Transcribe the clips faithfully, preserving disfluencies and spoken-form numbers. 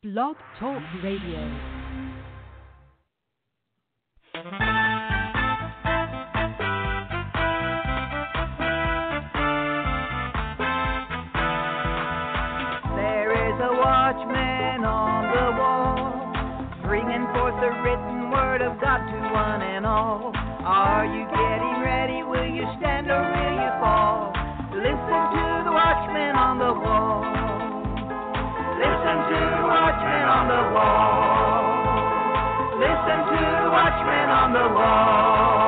Blog Talk Radio. Watchman on the wall, bringing forth the written word of God to one and all. Are you getting ready? Will you stand or will you fall? Listen to the watchman on the wall. Listen to the watchman on the wall. Listen to the watchman on the wall.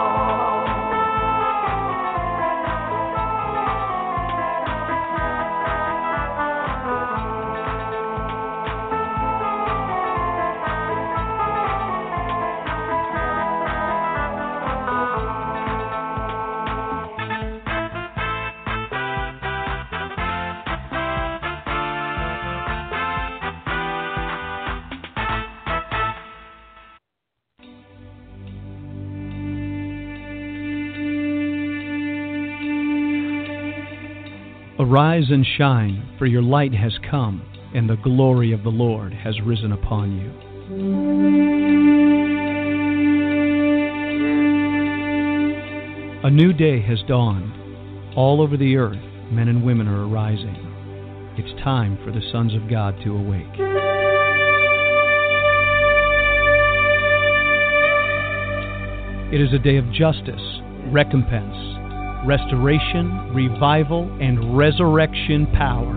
Arise and shine, for your light has come, and the glory of the Lord has risen upon you. A new day has dawned. All over the earth, men and women are arising. It's time for the sons of God to awake. It is a day of justice, recompense, restoration, revival, and resurrection power.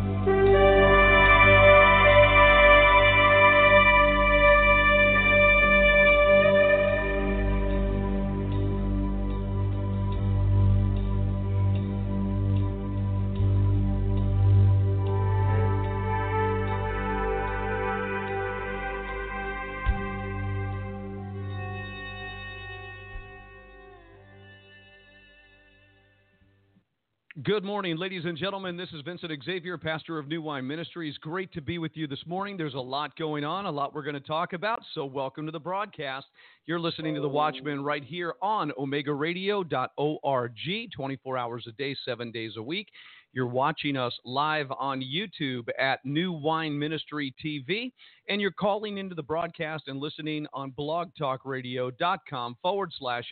Good morning, ladies and gentlemen. This is Vincent Xavier, pastor of New Wine Ministries. Great to be with you this morning. There's a lot going on, a lot we're going to talk about, so welcome to the broadcast. You're listening to The Watchman right here on omega radio dot org, twenty-four hours a day, seven days a week. You're watching us live on YouTube at New Wine Ministry T V, and you're calling into the broadcast and listening on blogtalkradio.com forward slash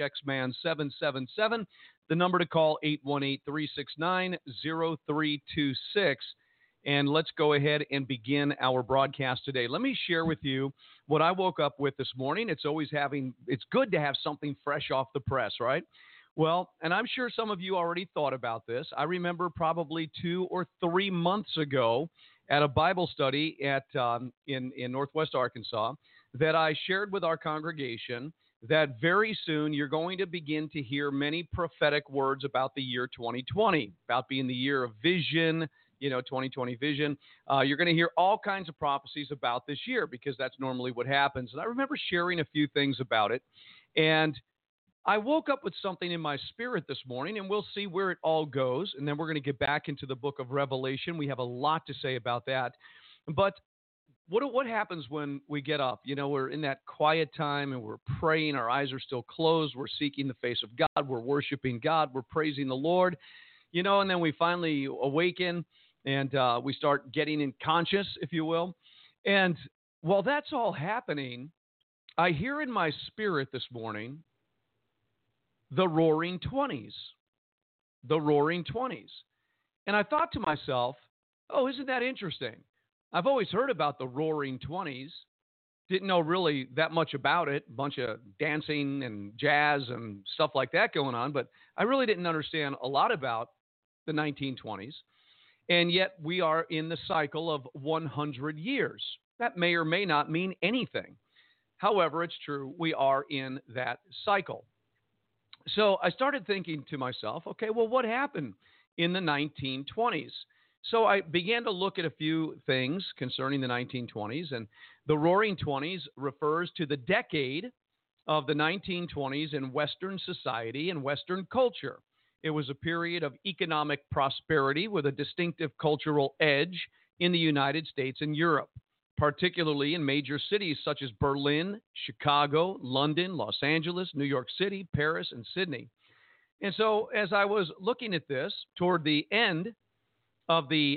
Xman777. The number to call, eight one eight, three six nine, zero three two six. And let's go ahead and begin our broadcast today. Let me share with you what I woke up with this morning. It's always having, it's good to have something fresh off the press, right? Well, and I'm sure some of you already thought about this. I remember probably two or three months ago at a Bible study at um, in, in Northwest Arkansas that I shared with our congregation that very soon you're going to begin to hear many prophetic words about the year twenty twenty, about being the year of vision, you know, twenty twenty vision. Uh, you're going to hear all kinds of prophecies about this year because that's normally what happens. And I remember sharing a few things about it. And I woke up with something in my spirit this morning, and we'll see where it all goes. And then we're going to get back into the book of Revelation. We have a lot to say about that. But What what happens when we get up? You know, we're in that quiet time and we're praying. Our eyes are still closed. We're seeking the face of God. We're worshiping God. We're praising the Lord. You know, and then we finally awaken and uh, we start getting in conscious, if you will. And while that's all happening, I hear in my spirit this morning the Roaring Twenties. The Roaring Twenties. And I thought to myself, oh, isn't that interesting? I've always heard about the Roaring Twenties. Didn't know really that much about it. A bunch of dancing and jazz and stuff like that going on. But I really didn't understand a lot about the nineteen twenties. And yet we are in the cycle of one hundred years. That may or may not mean anything. However, it's true. We are in that cycle. So I started thinking to myself, okay, well, what happened in the nineteen twenties? So I began to look at a few things concerning the nineteen twenties, and the Roaring Twenties refers to the decade of the nineteen twenties in Western society and Western culture. It was a period of economic prosperity with a distinctive cultural edge in the United States and Europe, particularly in major cities such as Berlin, Chicago, London, Los Angeles, New York City, Paris, and Sydney. And so as I was looking at this toward the end of the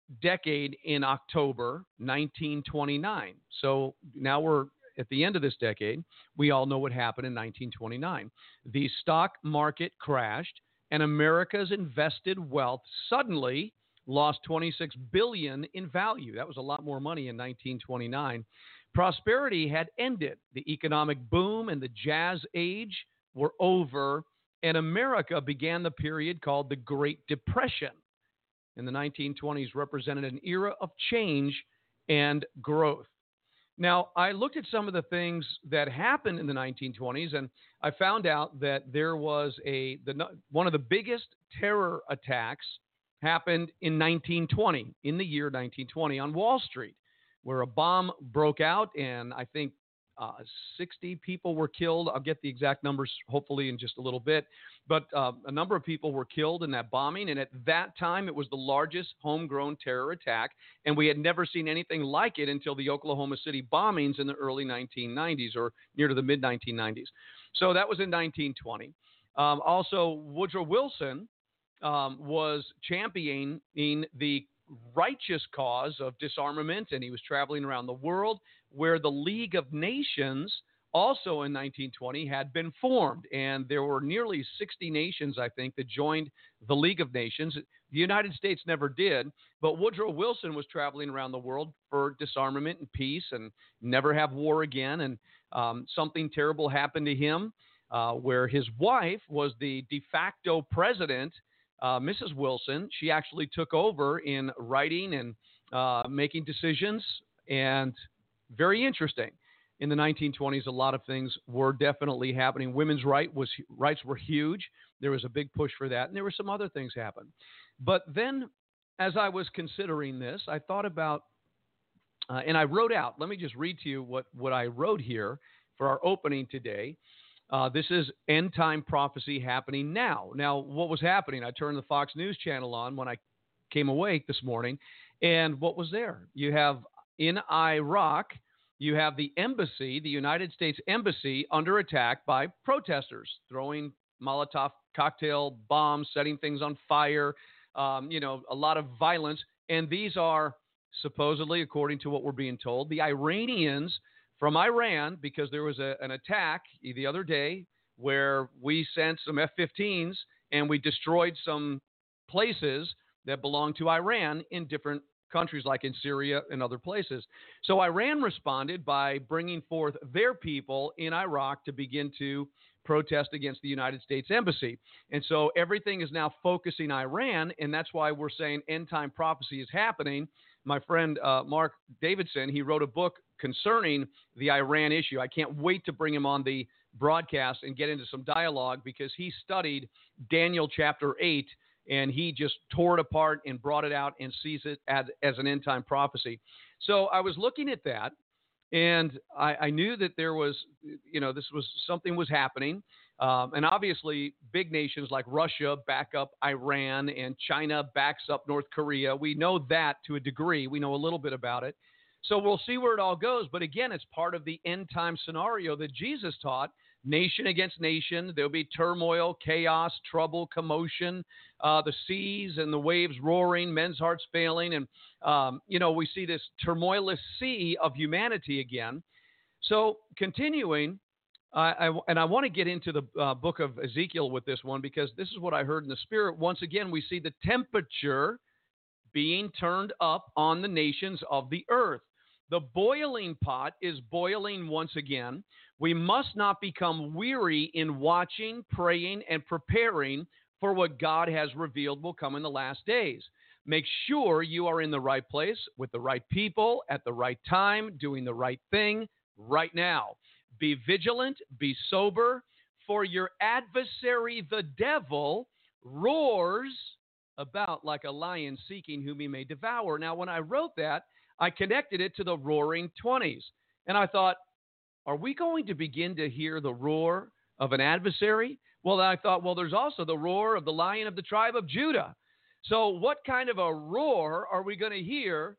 decade in October nineteen twenty-nine. So now we're at the end of this decade. We all know what happened in nineteen twenty-nine. The stock market crashed, and America's invested wealth suddenly lost twenty-six billion dollars in value. That was a lot more money in nineteen twenty-nine. Prosperity had ended. The economic boom and the jazz age were over, and America began the period called the Great Depression. In the nineteen twenties represented an era of change and growth. Now, I looked at some of the things that happened in the nineteen twenties, and I found out that there was a the, one of the biggest terror attacks happened in nineteen twenty, in the year nineteen twenty, on Wall Street, where a bomb broke out, and I think uh, sixty people were killed. I'll get the exact numbers hopefully in just a little bit. But uh, a number of people were killed in that bombing, and at that time, it was the largest homegrown terror attack, and we had never seen anything like it until the Oklahoma City bombings in the early nineteen nineties, or near to the mid nineteen nineties. So that was in nineteen twenty. Um, also, Woodrow Wilson um, was championing the righteous cause of disarmament, and he was traveling around the world, where the League of Nations also in nineteen twenty had been formed, and there were nearly sixty nations, I think, that joined the League of Nations. The United States never did, but Woodrow Wilson was traveling around the world for disarmament and peace and never have war again, and um, something terrible happened to him uh, where his wife was the de facto president, uh, Missus Wilson. She actually took over in writing and uh, making decisions, and very interesting. In the nineteen twenties, a lot of things were definitely happening. Women's right was, rights were huge. There was a big push for that, and there were some other things happen. But then, as I was considering this, I thought about, uh, and I wrote out, let me just read to you what, what I wrote here for our opening today. Uh, this is end time prophecy happening now. Now, what was happening? I turned the Fox News channel on when I came awake this morning, and what was there? You have in Iraq, you have the embassy, the United States embassy, under attack by protesters, throwing Molotov cocktail bombs, setting things on fire, um, you know, a lot of violence. And these are supposedly, according to what we're being told, the Iranians from Iran, because there was a, an attack the other day where we sent some F fifteens and we destroyed some places that belong to Iran in different countries like in Syria and other places. So Iran responded by bringing forth their people in Iraq to begin to protest against the United States embassy. And so everything is now focusing Iran, and that's why we're saying end time prophecy is happening. My friend uh, Mark Davidson, he wrote a book concerning the Iran issue. I can't wait to bring him on the broadcast and get into some dialogue, because he studied Daniel chapter eight, and he just tore it apart and brought it out and sees it as, as an end-time prophecy. So I was looking at that, and I, I knew that there was, you know, this was something was happening. Um, and obviously, big nations like Russia back up Iran, and China backs up North Korea. We know that to a degree. We know a little bit about it. So we'll see where it all goes. But again, it's part of the end-time scenario that Jesus taught. Nation against nation. There'll be turmoil, chaos, trouble, commotion, uh, the seas and the waves roaring, men's hearts failing. And, um, you know, we see this turmoilless sea of humanity again. So continuing, uh, I, and I want to get into the uh, book of Ezekiel with this one, because this is what I heard in the Spirit. Once again, we see the temperature being turned up on the nations of the earth. The boiling pot is boiling once again. We must not become weary in watching, praying, and preparing for what God has revealed will come in the last days. Make sure you are in the right place with the right people at the right time, doing the right thing right now. Be vigilant, be sober, for your adversary, the devil, roars about like a lion seeking whom he may devour. Now, when I wrote that, I connected it to the roaring twenties. And I thought, are we going to begin to hear the roar of an adversary? Well, I thought, well, there's also the roar of the Lion of the tribe of Judah. So what kind of a roar are we going to hear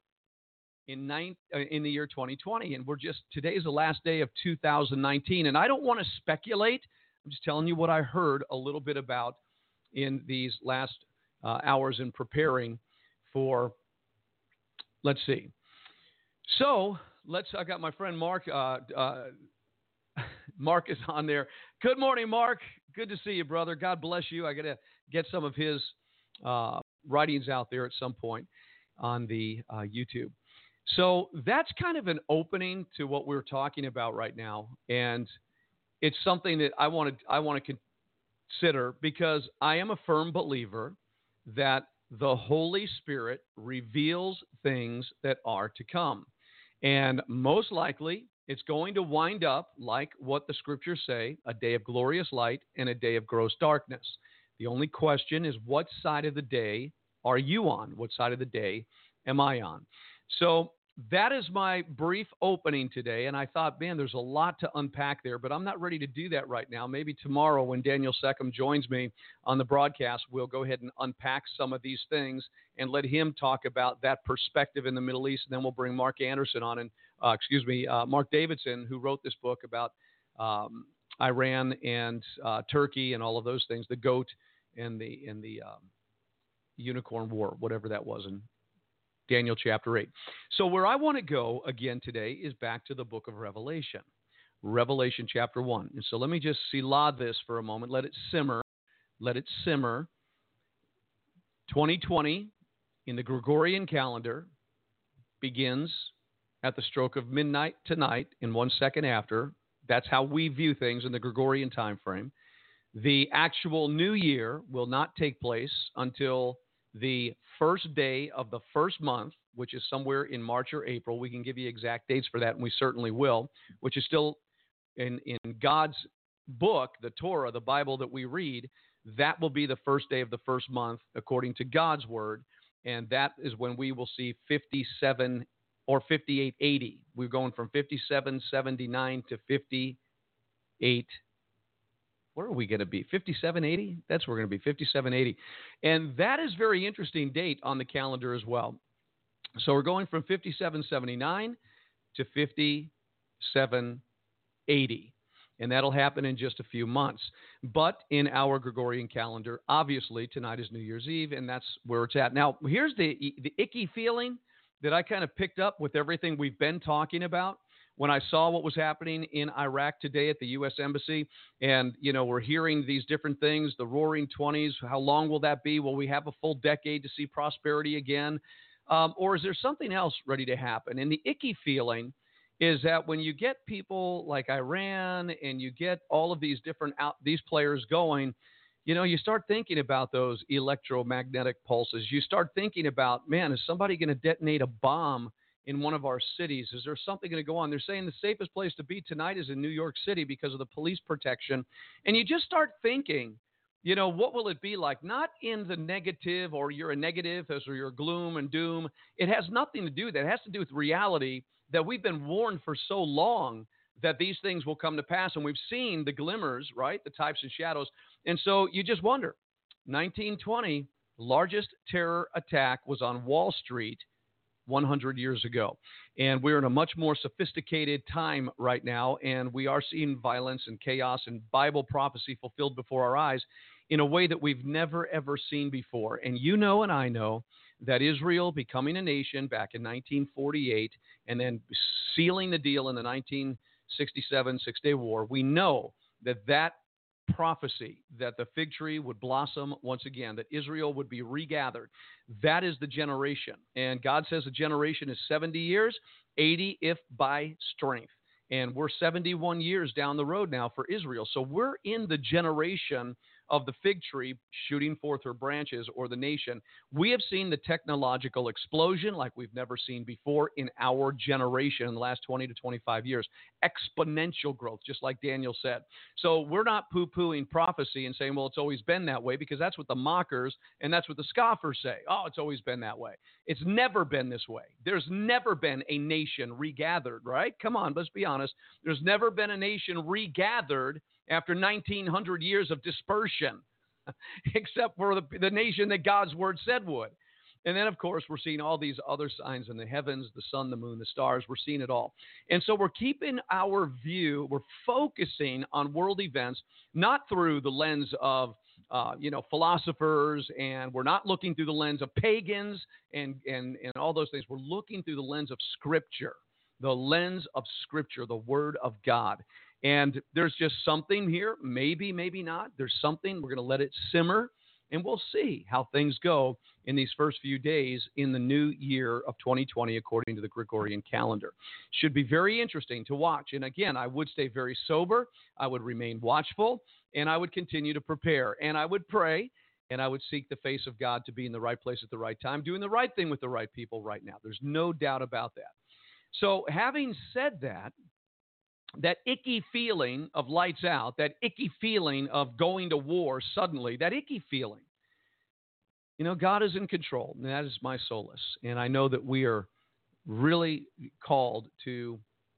in, nine, uh, in the year twenty twenty? And we're just, today's the last day of two thousand nineteen. And I don't want to speculate. I'm just telling you what I heard a little bit about in these last uh, hours in preparing for let's see. So let's. I got my friend Mark. Uh, uh, Mark is on there. Good morning, Mark. Good to see you, brother. God bless you. I got to get some of his uh, writings out there at some point on the uh, YouTube. So that's kind of an opening to what we're talking about right now, and it's something that I want to I want to consider because I am a firm believer that the Holy Spirit reveals things that are to come, and most likely it's going to wind up like what the scriptures say: a day of glorious light and a day of gross darkness. The only question is, what side of the day are you on? What side of the day am I on? So that is my brief opening today, and I thought, man, there's a lot to unpack there, but I'm not ready to do that right now. Maybe tomorrow when Daniel Seckham joins me on the broadcast, we'll go ahead and unpack some of these things and let him talk about that perspective in the Middle East, and then we'll bring Mark Anderson on, and uh, excuse me, uh, Mark Davidson, who wrote this book about um, Iran and uh, Turkey and all of those things, the goat and the and the um, unicorn war, whatever that was, and Daniel chapter eight. So where I want to go again today is back to the book of Revelation, Revelation chapter one. And so let me just selah this for a moment. Let it simmer. Let it simmer. twenty twenty in the Gregorian calendar begins at the stroke of midnight tonight and one second after. That's how we view things in the Gregorian time frame. The actual new year will not take place until the first day of the first month, which is somewhere in March or April. We can give you exact dates for that, and we certainly will, which is still in, in God's book, the Torah, the Bible that we read. That will be the first day of the first month, according to God's word, and that is when we will see fifty-seven or fifty-eight eighty. We're going from fifty-seven seventy-nine to fifty-eight. Where are we going to be? fifty-seven eighty? That's where we're going to be, fifty-seven eighty. And that is a very interesting date on the calendar as well. So we're going from fifty-seven seventy-nine to fifty-seven eighty. And that'll happen in just a few months. But in our Gregorian calendar, obviously, tonight is New Year's Eve, and that's where it's at. Now, here's the, the icky feeling that I kind of picked up with everything we've been talking about. When I saw what was happening in Iraq today at the U S Embassy, and, you know, we're hearing these different things, the roaring twenties, how long will that be? Will we have a full decade to see prosperity again? Um, or is there something else ready to happen? And the icky feeling is that when you get people like Iran and you get all of these different out, these players going, you know, you start thinking about those electromagnetic pulses. You start thinking about, man, is somebody going to detonate a bomb in one of our cities? Is there something going to go on? They're saying the safest place to be tonight is in New York City because of the police protection. And you just start thinking, you know, what will it be like? Not in the negative, or you're a negative, or you're gloom and doom. It has nothing to do with that. It has to do with reality that we've been warned for so long that these things will come to pass. And we've seen the glimmers, right? The types and shadows. And so you just wonder, nineteen twenty, largest terror attack was on Wall Street one hundred years ago. And we're in a much more sophisticated time right now, and we are seeing violence and chaos and Bible prophecy fulfilled before our eyes in a way that we've never, ever seen before. And you know and I know that Israel becoming a nation back in nineteen forty-eight and then sealing the deal in the nineteen sixty-seven Six-Day War, we know that that prophecy that the fig tree would blossom once again, that Israel would be regathered. That is the generation. And God says a generation is seventy years, eighty if by strength. And we're seventy-one years down the road now for Israel. So we're in the generation of the fig tree shooting forth her branches, or the nation. We have seen the technological explosion like we've never seen before in our generation in the last twenty to twenty-five years. Exponential growth, just like Daniel said. So we're not poo-pooing prophecy and saying, well, it's always been that way, because that's what the mockers and that's what the scoffers say. Oh, it's always been that way. It's never been this way. There's never been a nation regathered, right? Come on, let's be honest. There's never been a nation regathered after nineteen hundred years of dispersion, except for the, the nation that God's word said would. And then, of course, we're seeing all these other signs in the heavens, the sun, the moon, the stars. We're seeing it all. And so we're keeping our view, we're focusing on world events, not through the lens of uh, you know, philosophers, and we're not looking through the lens of pagans and, and, and all those things. We're looking through the lens of Scripture, the lens of Scripture, the Word of God. And there's just something here, maybe, maybe not. There's something. We're going to let it simmer, and we'll see how things go in these first few days in the new year of twenty twenty, according to the Gregorian calendar. Should be very interesting to watch. And again, I would stay very sober. I would remain watchful, and I would continue to prepare. And I would pray, and I would seek the face of God to be in the right place at the right time, doing the right thing with the right people right now. There's no doubt about that. So having said that, that icky feeling of lights out, that icky feeling of going to war suddenly, that icky feeling, you know, God is in control, and that is my solace. And I know that we are really called to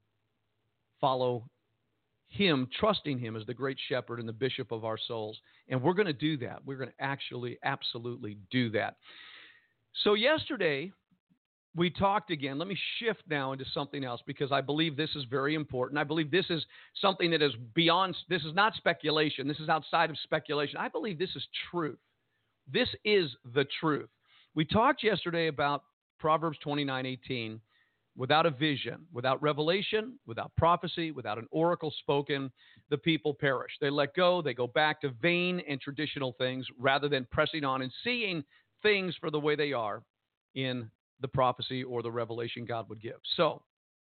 follow Him, trusting Him as the great shepherd and the bishop of our souls. And we're going to do that. We're going to actually absolutely do that. So yesterday, we talked again. Let me shift now into something else, because I believe this is very important. I believe this is something that is beyond, this is not speculation. This is outside of speculation. I believe this is truth. This is the truth. We talked yesterday about Proverbs twenty-nine eighteen. Without a vision, without revelation, without prophecy, without an oracle spoken, the people perish. They let go. They go back to vain and traditional things rather than pressing on and seeing things for the way they are in the prophecy or the revelation God would give. So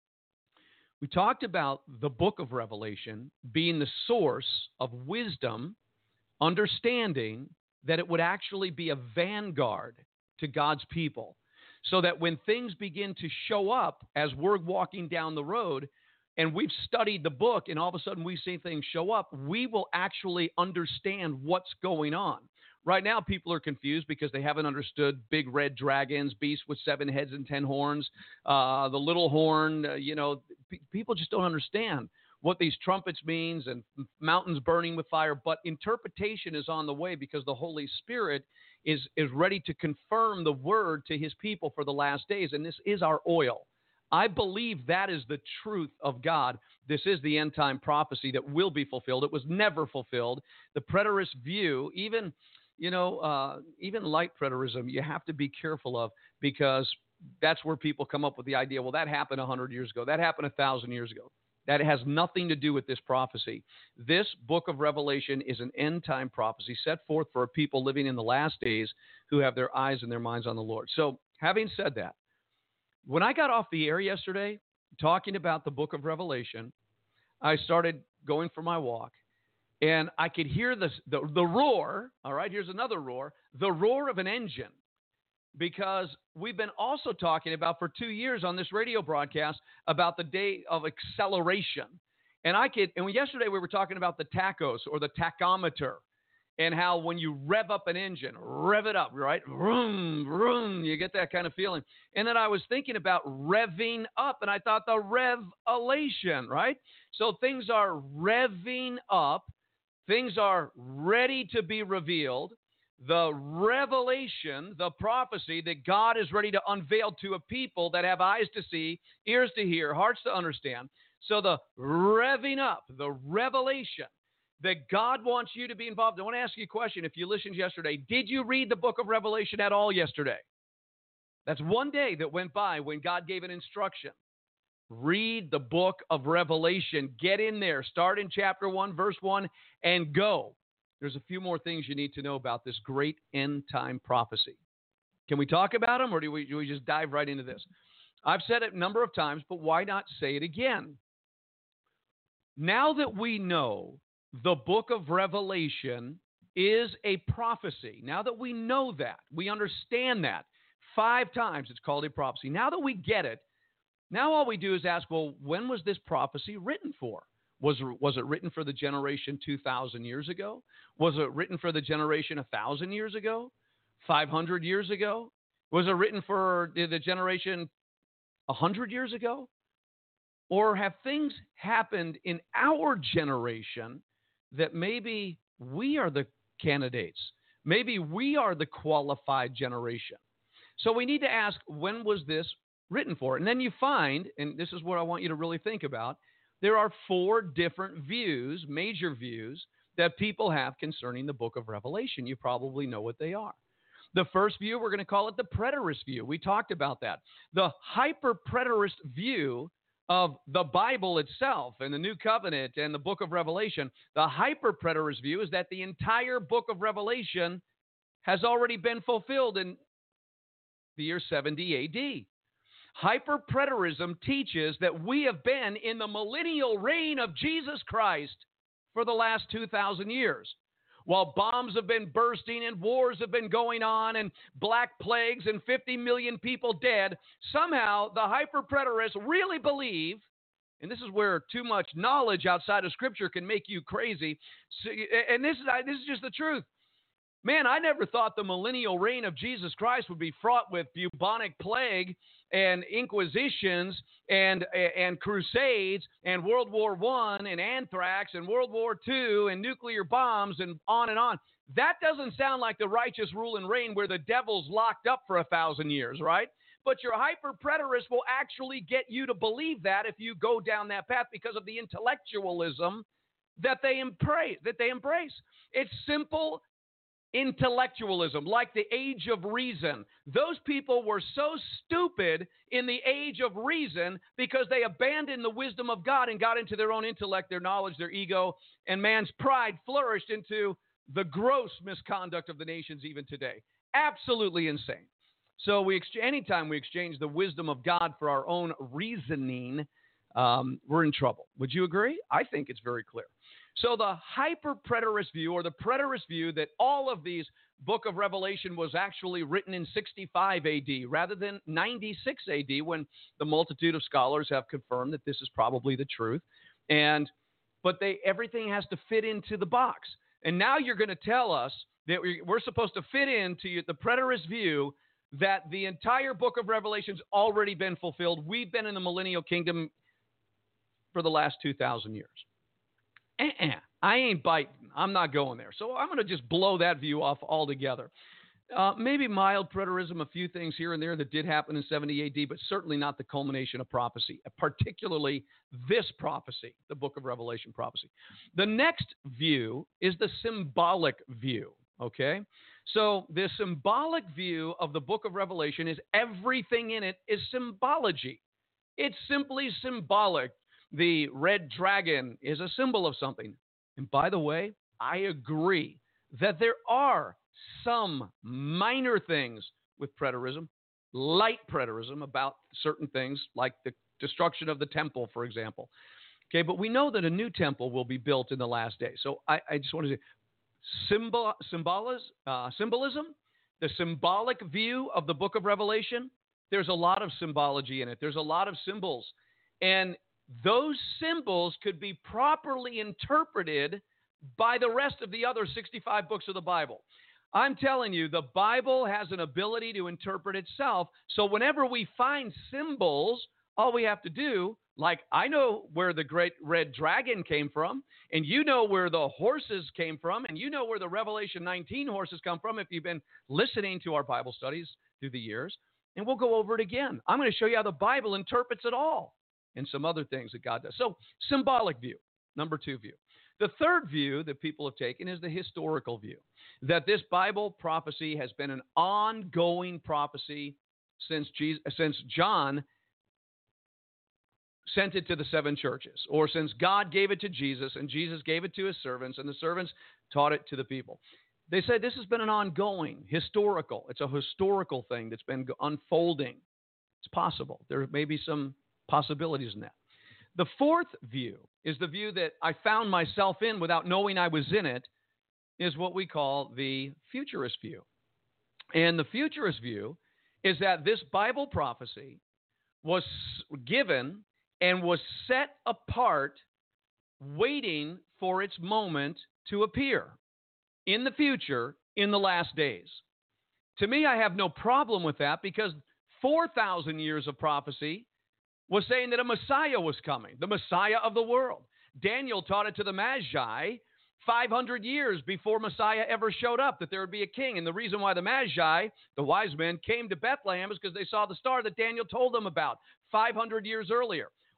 we talked about the book of Revelation being the source of wisdom, understanding that it would actually be a vanguard to God's people, so that when things begin to show up as we're walking down the road and we've studied the book and all of a sudden we see things show up, we will actually understand what's going on. Right now, people are confused because they haven't understood big red dragons, beasts with seven heads and ten horns, uh, the little horn. Uh, you know, p- people just don't understand what these trumpets means and mountains burning with fire. But interpretation is on the way, because the Holy Spirit is is ready to confirm the word to His people for the last days, and this is our oil. I believe that is the truth of God. This is the end-time prophecy that will be fulfilled. It was never fulfilled. The preterist view, even... You know, uh, even light preterism, you have to be careful of, because that's where people come up with the idea, well, that happened one hundred years ago. That happened one thousand years ago. That has nothing to do with this prophecy. This book of Revelation is an end-time prophecy set forth for a people living in the last days who have their eyes and their minds on the Lord. So having said that, when I got off the air yesterday talking about the book of Revelation, I started going for my walk. And I could hear the, the the roar. All right, here's another roar. The roar of an engine. Because we've been also talking about for two years on this radio broadcast about the day of acceleration. And I could, and yesterday we were talking about the tachos or the tachometer, and how when you rev up an engine, rev it up, right? Vroom, vroom, you get that kind of feeling. And then I was thinking about revving up, and I thought the revelation, right? So things are revving up. Things are ready to be revealed. The revelation, the prophecy that God is ready to unveil to a people that have eyes to see, ears to hear, hearts to understand. So the revving up, the revelation that God wants you to be involved in. I want to ask you a question. If you listened yesterday, did you read the book of Revelation at all yesterday? That's one day that went by when God gave an instruction. Read the book of Revelation. Get in there. Start in chapter one, verse one, and go. There's a few more things you need to know about this great end-time prophecy. Can we talk about them, or do we, do we just dive right into this? I've said it a number of times, but why not say it again? Now that we know the book of Revelation is a prophecy, now that we know that, we understand that, five times it's called a prophecy. Now that we get it, now all we do is ask, well, when was this prophecy written for? Was, was it written for the generation two thousand years ago? Was it written for the generation one thousand years ago? five hundred years ago? Was it written for the generation one hundred years ago? Or have things happened in our generation that maybe we are the candidates? Maybe we are the qualified generation. So we need to ask, when was this written for? And then you find, and this is what I want you to really think about, there are four different views, major views, that people have concerning the book of Revelation. You probably know what they are. The first view, we're going to call it the preterist view. We talked about that. The hyper-preterist view of the Bible itself and the New Covenant and the book of Revelation, the hyper-preterist view is that the entire book of Revelation has already been fulfilled in the year seventy A D. Hyper-preterism teaches that we have been in the millennial reign of Jesus Christ for the last two thousand years. While bombs have been bursting and wars have been going on and black plagues and fifty million people dead, somehow the hyper-preterists really believe, and this is where too much knowledge outside of Scripture can make you crazy, so, and this is, this is just the truth. Man, I never thought the millennial reign of Jesus Christ would be fraught with bubonic plague and inquisitions and and crusades and World War One and anthrax and World War Two and nuclear bombs and on and on. That doesn't sound like the righteous rule and reign where the devil's locked up for a thousand years, right? But your hyper-preterist will actually get you to believe that if you go down that path because of the intellectualism that they embrace. That they embrace. It's simple intellectualism, like the age of reason. Those people were so stupid in the age of reason because they abandoned the wisdom of God and got into their own intellect, their knowledge, their ego, and man's pride flourished into the gross misconduct of the nations even today. Absolutely insane. So we ex- anytime we exchange the wisdom of God for our own reasoning, um, we're in trouble. Would you agree? I think it's very clear. So the hyper-preterist view, or the preterist view that all of these book of Revelation was actually written in sixty-five A D rather than ninety-six A D, when the multitude of scholars have confirmed that this is probably the truth. And but they everything has to fit into the box. And now you're going to tell us that we're supposed to fit into the preterist view that the entire book of Revelation's already been fulfilled. We've been in the millennial kingdom for the last two thousand years. Uh-uh. I ain't biting. I'm not going there. So I'm going to just blow that view off altogether. Uh, maybe mild preterism, a few things here and there that did happen in seventy A D, but certainly not the culmination of prophecy, particularly this prophecy, the book of Revelation prophecy. The next view is the symbolic view, okay? So the symbolic view of the book of Revelation is everything in it is symbology. It's simply symbolic. The red dragon is a symbol of something. And by the way, I agree that there are some minor things with preterism, light preterism about certain things like the destruction of the temple, for example. Okay, but we know that a new temple will be built in the last day. So I, I just want to say symbol, symbolis, uh, symbolism, the symbolic view of the book of Revelation, there's a lot of symbology in it. There's a lot of symbols. And those symbols could be properly interpreted by the rest of the other sixty-five books of the Bible. I'm telling you, the Bible has an ability to interpret itself. So whenever we find symbols, all we have to do, like I know where the great red dragon came from, and you know where the horses came from, and you know where the Revelation nineteen horses come from if you've been listening to our Bible studies through the years. And we'll go over it again. I'm going to show you how the Bible interprets it all, and some other things that God does. So, symbolic view, number two view. The third view that people have taken is the historical view, that this Bible prophecy has been an ongoing prophecy since Jesus, since John sent it to the seven churches, or since God gave it to Jesus, and Jesus gave it to his servants, and the servants taught it to the people. They say this has been an ongoing, historical, it's a historical thing that's been unfolding. It's possible. There may be some possibilities in that. The fourth view is the view that I found myself in without knowing I was in it, is what we call the futurist view. And the futurist view is that this Bible prophecy was given and was set apart, waiting for its moment to appear in the future, in the last days. To me, I have no problem with that, because four thousand years of prophecy was saying that a Messiah was coming, the Messiah of the world. Daniel taught it to the Magi five hundred years before Messiah ever showed up, that there would be a king. And the reason why the Magi, the wise men, came to Bethlehem is because they saw the star that Daniel told them about five hundred years earlier.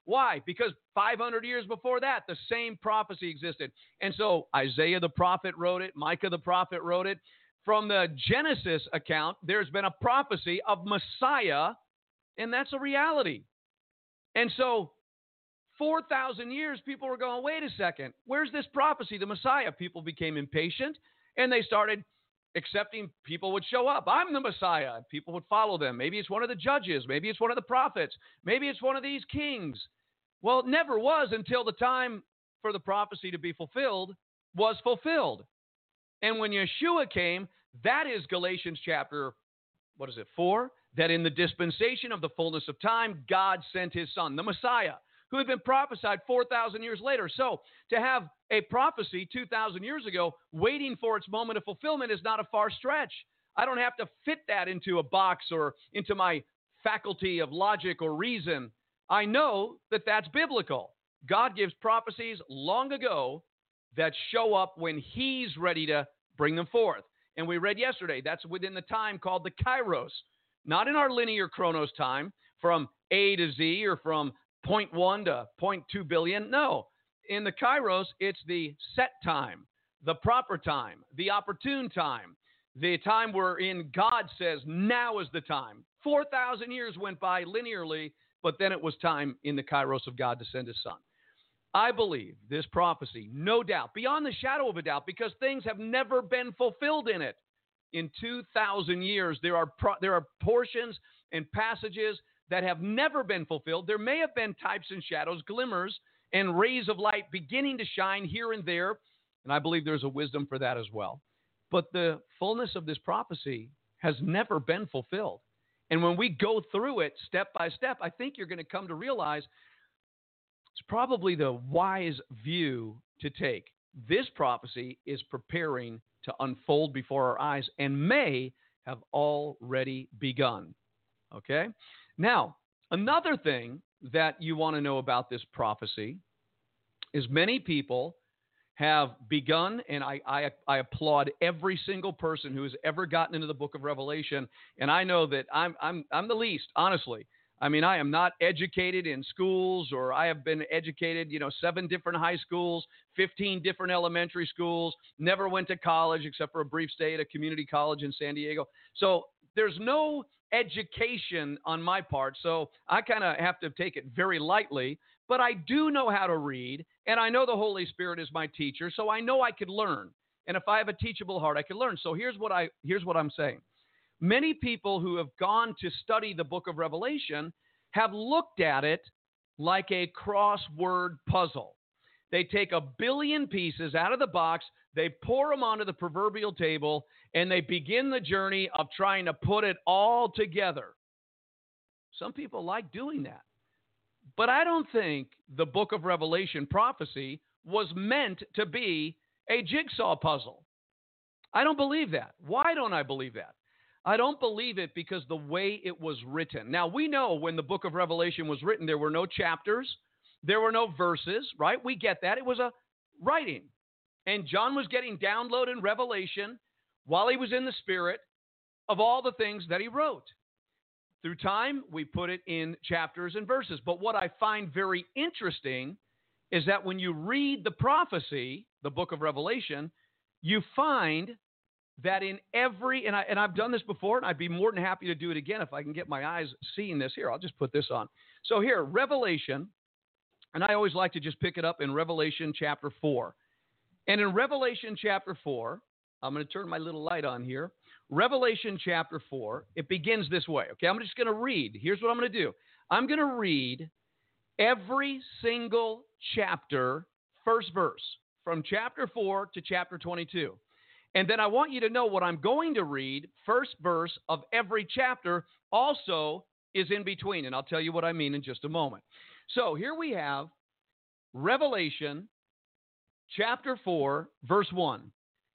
Why? Because five hundred years before that, the same prophecy existed. And so Isaiah the prophet wrote it. Micah the prophet wrote it. From the Genesis account, there's been a prophecy of Messiah, and that's a reality. And so four thousand years, people were going, wait a second, where's this prophecy, the Messiah? People became impatient, and they started accepting people would show up. I'm the Messiah. And people would follow them. Maybe it's one of the judges. Maybe it's one of the prophets. Maybe it's one of these kings. Well, it never was until the time for the prophecy to be fulfilled was fulfilled. And when Yeshua came, that is Galatians chapter, what is it, four? That in the dispensation of the fullness of time, God sent his son, the Messiah, who had been prophesied four thousand years later. So to have a prophecy two thousand years ago waiting for its moment of fulfillment is not a far stretch. I don't have to fit that into a box or into my faculty of logic or reason. I know that that's biblical. God gives prophecies long ago that show up when he's ready to bring them forth. And we read yesterday, that's within the time called the Kairos, not in our linear chronos time from A to Z or from point one to point two billion. No, in the Kairos, it's the set time, the proper time, the opportune time, the time wherein God says, now is the time. four thousand years went by linearly, but then it was time in the Kairos of God to send his son. I believe this prophecy, no doubt, beyond the shadow of a doubt, because things have never been fulfilled in it. In two thousand years, there are pro- there are portions and passages that have never been fulfilled. There may have been types and shadows, glimmers, and rays of light beginning to shine here and there, and I believe there's a wisdom for that as well. But the fullness of this prophecy has never been fulfilled. And when we go through it step by step, I think you're going to come to realize it's probably the wise view to take. This prophecy is preparing to unfold before our eyes and may have already begun. Okay? Now, another thing that you want to know about this prophecy is many people have begun, and I, I, I applaud every single person who has ever gotten into the book of Revelation, and I know that I'm, I'm, I'm the least, honestly. I mean, I am not educated in schools, or I have been educated, you know, seven different high schools, fifteen different elementary schools, never went to college except for a brief stay at a community college in San Diego. So there's no education on my part, so I kind of have to take it very lightly, but I do know how to read, and I know the Holy Spirit is my teacher, so I know I could learn, and if I have a teachable heart, I can learn. So here's what I here's what I'm saying. Many people who have gone to study the book of Revelation have looked at it like a crossword puzzle. They take a billion pieces out of the box, they pour them onto the proverbial table, and they begin the journey of trying to put it all together. Some people like doing that. But I don't think the book of Revelation prophecy was meant to be a jigsaw puzzle. I don't believe that. Why don't I believe that? I don't believe it because the way it was written. Now, we know when the book of Revelation was written, there were no chapters. There were no verses, right? We get that. It was a writing. And John was getting download in Revelation while he was in the Spirit of all the things that he wrote. Through time, we put it in chapters and verses. But what I find very interesting is that when you read the prophecy, the book of Revelation, you find that in every, and, I, and I've done this before, and I'd be more than happy to do it again if I can get my eyes seeing this. Here, I'll just put this on. So here, Revelation, and I always like to just pick it up in Revelation chapter four. And in Revelation chapter four, I'm going to turn my little light on here. Revelation chapter four, it begins this way. Okay, I'm just going to read. Here's what I'm going to do. I'm going to read every single chapter, first verse, from chapter four to chapter twenty-two. And then I want you to know what I'm going to read, first verse of every chapter, also is in between. And I'll tell you what I mean in just a moment. So here we have Revelation chapter four, verse one.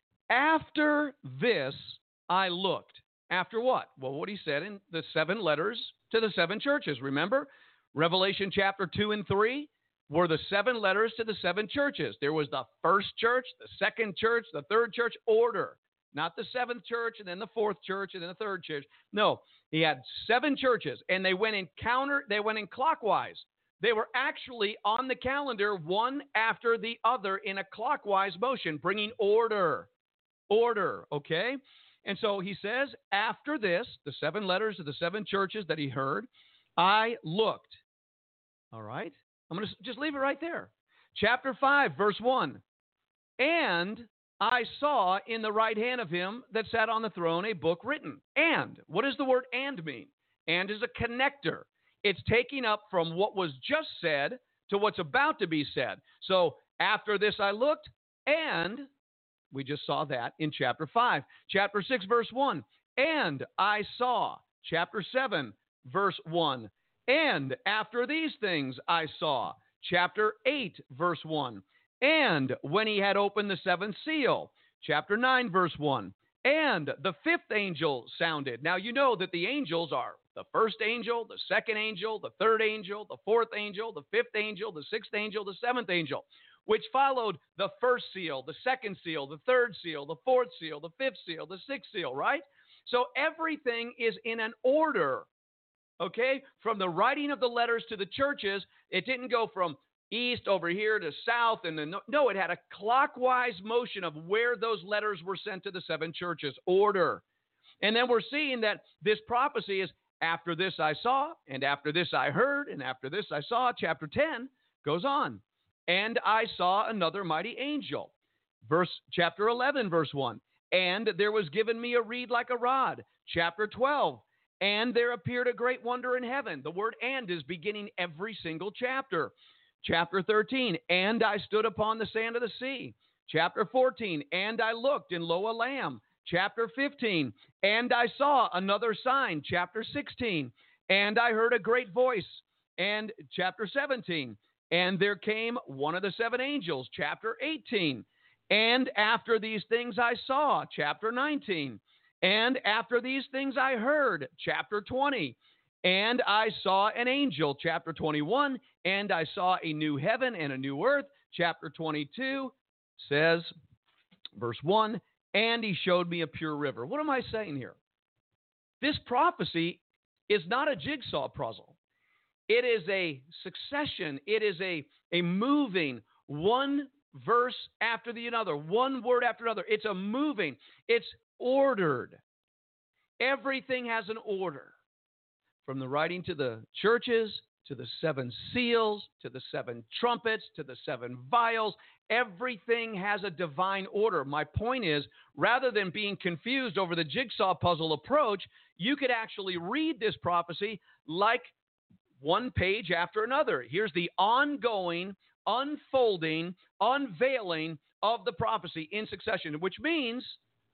After this, I looked. After what? Well, what he said in the seven letters to the seven churches. Remember, Revelation chapter two and three were the seven letters to the seven churches. There was the first church, the second church, the third church, order. Not the seventh church and then the fourth church and then the third church. No, he had seven churches, and they went in counter, they went in clockwise. They were actually on the calendar, one after the other in a clockwise motion, bringing order. Order, okay? And so he says, after this, the seven letters of the seven churches that he heard, I looked. All right? I'm going to just leave it right there. Chapter five, verse one. And I saw in the right hand of him that sat on the throne a book written. And, what does the word and mean? And is a connector. It's taking up from what was just said to what's about to be said. So, after this I looked, and we just saw that in chapter five. Chapter six, verse one. And I saw. Chapter seven, verse one. And after these things I saw. Chapter eight, verse one. And when he had opened the seventh seal. Chapter nine, verse one. And the fifth angel sounded. Now you know that the angels are the first angel, the second angel, the third angel, the fourth angel, the fifth angel, the sixth angel, the seventh angel, which followed the first seal, the second seal, the third seal, the fourth seal, the fifth seal, the sixth seal, right? So everything is in an order, okay? From the writing of the letters to the churches, it didn't go from east over here to south. And then, no, it had a clockwise motion of where those letters were sent to the seven churches, order. And then we're seeing that this prophecy is after this I saw, and after this I heard, and after this I saw. Chapter ten goes on. And I saw another mighty angel. Verse, chapter eleven, verse one. And there was given me a reed like a rod. Chapter twelve. And there appeared a great wonder in heaven. The word and is beginning every single chapter. Chapter thirteen. And I stood upon the sand of the sea. Chapter fourteen. And I looked, and lo, a lamb. Chapter fifteen. And I saw another sign. Chapter sixteen. And I heard a great voice. And chapter seventeen. And there came one of the seven angels. Chapter eighteen. And after these things I saw. Chapter nineteen. And after these things I heard. Chapter twenty. And I saw an angel. Chapter twenty-one. And I saw a new heaven and a new earth. Chapter twenty-two says, verse one, and he showed me a pure river. What am I saying here? This prophecy is not a jigsaw puzzle. It is a succession. It is a, a moving, one verse after the another, one word after another. It's a moving. It's ordered. Everything has an order. From the writing to the churches, to the seven seals, to the seven trumpets, to the seven vials, everything has a divine order. My point is, rather than being confused over the jigsaw puzzle approach, you could actually read this prophecy like one page after another. Here's the ongoing, unfolding, unveiling of the prophecy in succession, which means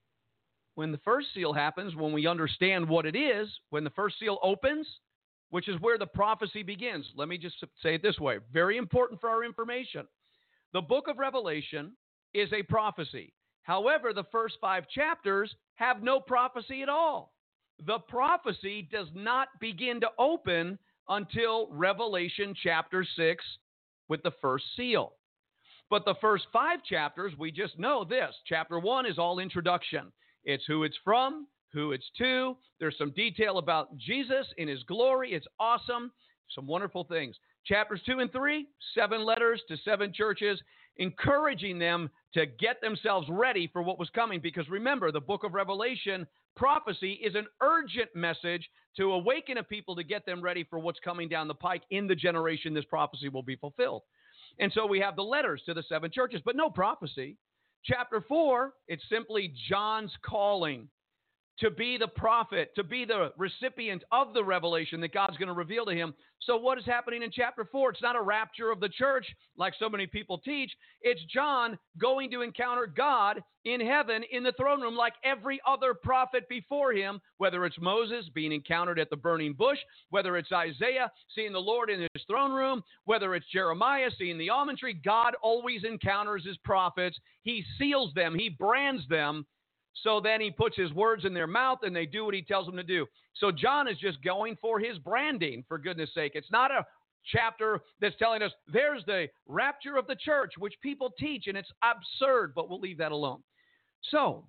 when the first seal happens, when we understand what it is, when the first seal opens, which is where the prophecy begins. Let me just say it this way. Very important for our information. The book of Revelation is a prophecy. However, the first five chapters have no prophecy at all. The prophecy does not begin to open until Revelation chapter six with the first seal. But the first five chapters, we just know this. Chapter one is all introduction. It's who it's from, who it's to. There's some detail about Jesus in his glory. It's awesome. Some wonderful things. Chapters two and three, seven letters to seven churches, encouraging them to get themselves ready for what was coming. Because remember, the book of Revelation prophecy is an urgent message to awaken a people to get them ready for what's coming down the pike in the generation this prophecy will be fulfilled. And so we have the letters to the seven churches, but no prophecy. Chapter four, it's simply John's calling to be the prophet, to be the recipient of the revelation that God's going to reveal to him. So what is happening in chapter four? It's not a rapture of the church like so many people teach. It's John going to encounter God in heaven in the throne room like every other prophet before him, whether it's Moses being encountered at the burning bush, whether it's Isaiah seeing the Lord in his throne room, whether it's Jeremiah seeing the almond tree. God always encounters his prophets. He seals them. He brands them. So then he puts his words in their mouth and they do what he tells them to do. So John is just going for his branding, for goodness sake. It's not a chapter that's telling us there's the rapture of the church, which people teach, and it's absurd, but we'll leave that alone. So,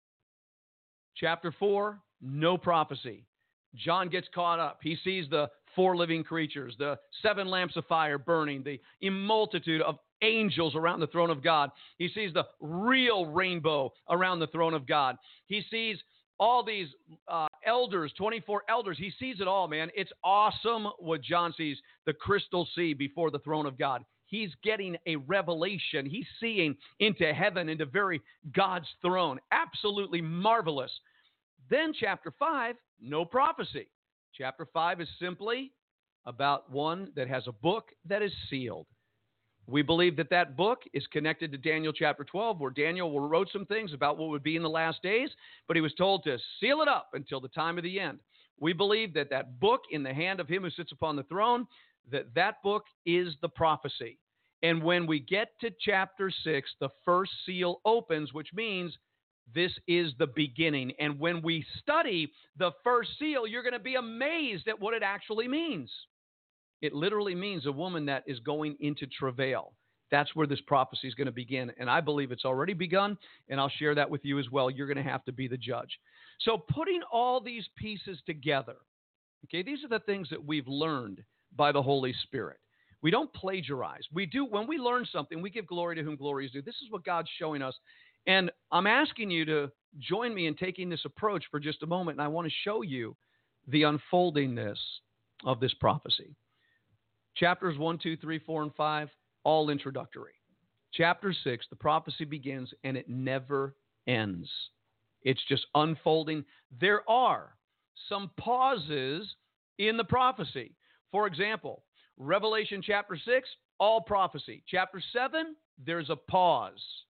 chapter four, no prophecy. John gets caught up. He sees the four living creatures, the seven lamps of fire burning, the multitude of angels around the throne of God. He sees the real rainbow around the throne of God. He sees all these uh, elders, twenty-four elders. He sees it all, man. It's awesome what John sees, the crystal sea before the throne of God. He's getting a revelation. He's seeing into heaven, into very God's throne. Absolutely marvelous. Then chapter five, no prophecy. Chapter five is simply about one that has a book that is sealed. We believe that that book is connected to Daniel chapter twelve, where Daniel wrote some things about what would be in the last days, but he was told to seal it up until the time of the end. We believe that that book in the hand of him who sits upon the throne, that that book is the prophecy. And when we get to chapter six, the first seal opens, which means this is the beginning. And when we study the first seal, you're going to be amazed at what it actually means. It literally means a woman that is going into travail. That's where this prophecy is going to begin. And I believe it's already begun, and I'll share that with you as well. You're going to have to be the judge. So putting all these pieces together, okay, these are the things that we've learned by the Holy Spirit. We don't plagiarize. We do, when we learn something, we give glory to whom glory is due. This is what God's showing us. And I'm asking you to join me in taking this approach for just a moment, and I want to show you the unfoldingness of this prophecy. Chapters one, two, three, four, and five, all introductory. Chapter six, the prophecy begins, and it never ends. It's just unfolding. There are some pauses in the prophecy. For example, Revelation chapter six, all prophecy. Chapter seven, there's a pause.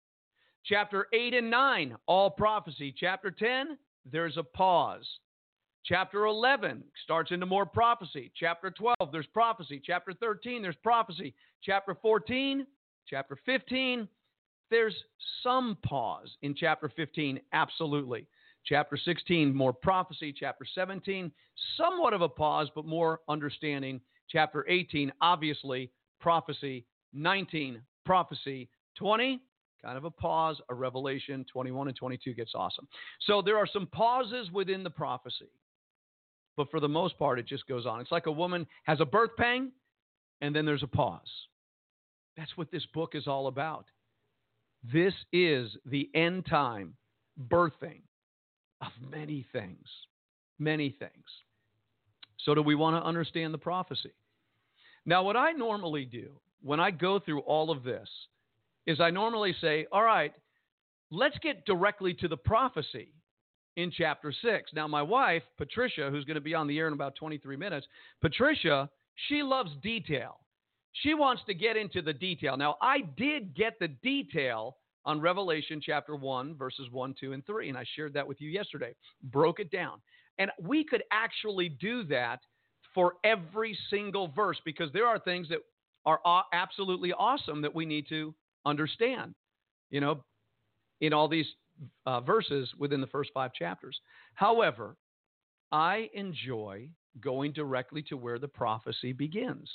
Chapter eight and nine, all prophecy. Chapter ten, there's a pause. Chapter eleven starts into more prophecy. Chapter twelve, there's prophecy. Chapter thirteen, there's prophecy. Chapter fourteen, chapter fifteen, there's some pause in chapter fifteen, absolutely. Chapter sixteen, more prophecy. Chapter seventeen, somewhat of a pause, but more understanding. Chapter eighteen, obviously, prophecy. nineteen, prophecy. twenty, kind of a pause, a revelation. twenty-one and twenty-two gets awesome. So there are some pauses within the prophecy. But for the most part, it just goes on. It's like a woman has a birth pang, and then there's a pause. That's what this book is all about. This is the end time birthing of many things, many things. So do we want to understand the prophecy? Now, what I normally do when I go through all of this is I normally say, all right, let's get directly to the prophecy in chapter six. Now, my wife, Patricia, who's going to be on the air in about twenty-three minutes, Patricia, she loves detail. She wants to get into the detail. Now, I did get the detail on Revelation chapter one, verses one, two, and three, and I shared that with you yesterday, broke it down. And we could actually do that for every single verse because there are things that are absolutely awesome that we need to understand, you know, in all these Uh, verses within the first five chapters. However, I enjoy going directly to where the prophecy begins.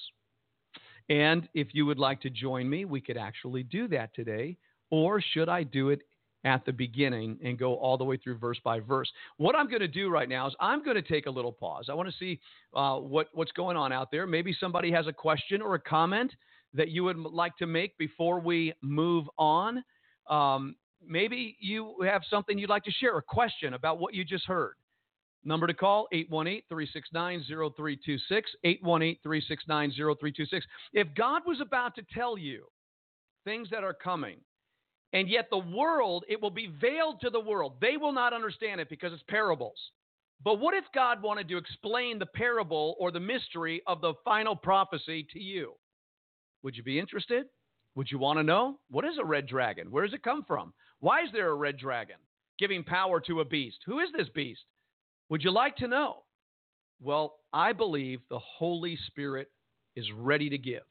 And if you would like to join me, we could actually do that today. Or should I do it at the beginning and go all the way through verse by verse? What I'm going to do right now is I'm going to take a little pause. I want to see uh, what, what's going on out there. Maybe somebody has a question or a comment that you would like to make before we move on. Um, Maybe you have something you'd like to share, a question about what you just heard. Number to call, eight one eight, three six nine, zero three two six, eight one eight, three six nine, zero three two six. If God was about to tell you things that are coming, and yet the world, it will be veiled to the world. They will not understand it because it's parables. But what if God wanted to explain the parable or the mystery of the final prophecy to you? Would you be interested? Would you want to know? What is a red dragon? Where does it come from? Why is there a red dragon giving power to a beast? Who is this beast? Would you like to know? Well, I believe the Holy Spirit is ready to give.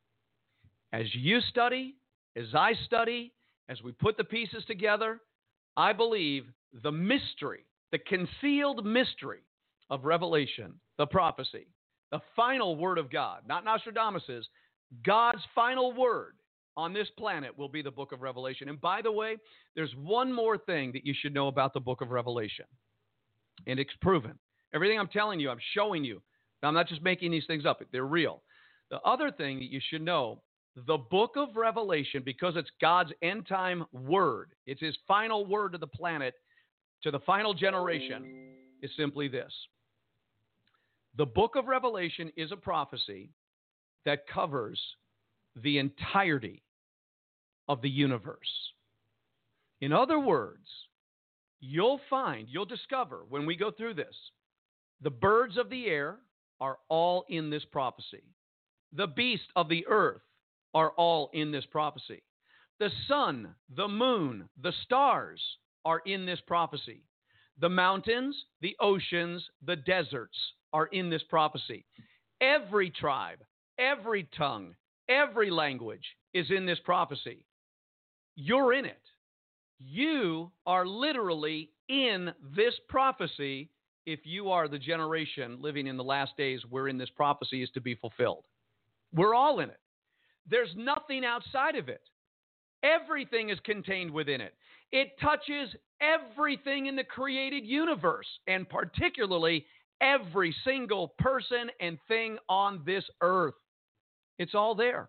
As you study, as I study, as we put the pieces together, I believe the mystery, the concealed mystery of Revelation, the prophecy, the final word of God, not Nostradamus's, God's final word on this planet will be the book of Revelation. And by the way, there's one more thing that you should know about the book of Revelation. And it's proven. Everything I'm telling you, I'm showing you. I'm not just making these things up. They're real. The other thing that you should know, the book of Revelation, because it's God's end time word, it's his final word to the planet, to the final generation, is simply this. The book of Revelation is a prophecy that covers the entirety of the universe. In other words, you'll find, you'll discover when we go through this, the birds of the air are all in this prophecy. The beasts of the earth are all in this prophecy. The sun, the moon, the stars are in this prophecy. The mountains, the oceans, the deserts are in this prophecy. Every tribe, every tongue, every language is in this prophecy. You're in it. You are literally in this prophecy if you are the generation living in the last days wherein this prophecy is to be fulfilled. We're all in it. There's nothing outside of it. Everything is contained within it. It touches everything in the created universe, and particularly every single person and thing on this earth. It's all there.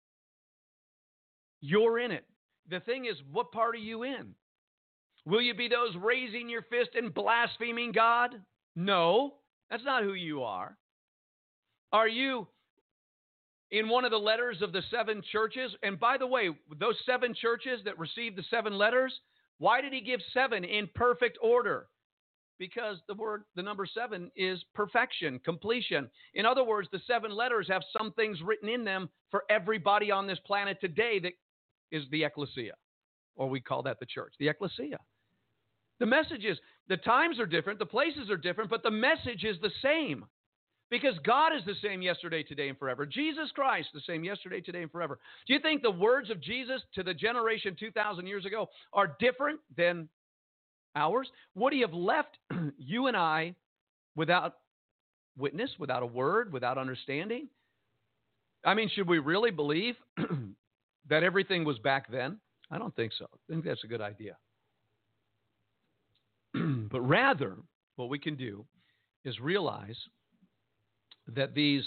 You're in it. The thing is, what part are you in? Will you be those raising your fist and blaspheming God? No, that's not who you are. Are you in one of the letters of the seven churches? And by the way, those seven churches that received the seven letters, why did he give seven in perfect order? Because the word, the number seven is perfection, completion. In other words, the seven letters have some things written in them for everybody on this planet today that is the ecclesia, or we call that the church, the ecclesia. The message is, the times are different, the places are different, but the message is the same. Because God is the same yesterday, today, and forever. Jesus Christ, the same yesterday, today, and forever. Do you think the words of Jesus to the generation two thousand years ago are different than ours? Would he have left you and I without witness, without a word, without understanding? I mean, should we really believe that everything was back then? I don't think so. I think that's a good idea. But rather, what we can do is realize that these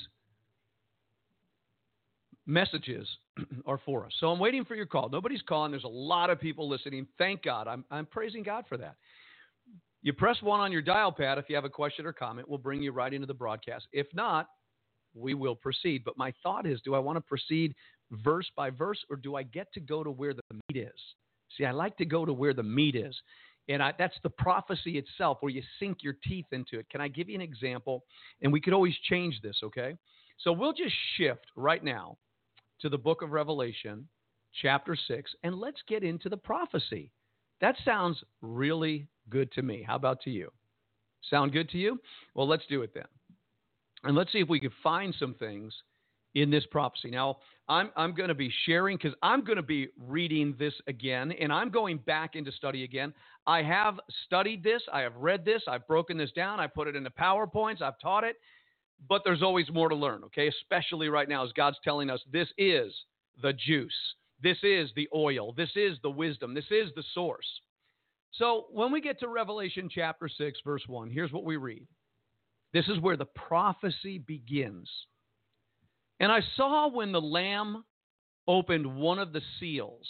messages are for us. So I'm waiting for your call. Nobody's calling. There's a lot of people listening. Thank God. I'm, I'm praising God for that. You press one on your dial pad if you have a question or comment. We'll bring you right into the broadcast. If not, we will proceed. But my thought is, do I want to proceed verse by verse, or do I get to go to where the meat is? See, I like to go to where the meat is. And I, that's the prophecy itself, where you sink your teeth into it. Can I give you an example? And we could always change this, okay? So we'll just shift right now to the book of Revelation, chapter six, and let's get into the prophecy. That sounds really good to me. How about to you? Sound good to you? Well, let's do it then. And let's see if we can find some things in this prophecy. Now, I'm I'm going to be sharing, because I'm going to be reading this again, and I'm going back into study again. I have studied this. I have read this. I've broken this down. I put it into PowerPoints. I've taught it. But there's always more to learn, okay? Especially right now as God's telling us this is the juice. This is the oil. This is the wisdom. This is the source. So when we get to Revelation chapter six, verse one, here's what we read. This is where the prophecy begins. And I saw when the Lamb opened one of the seals,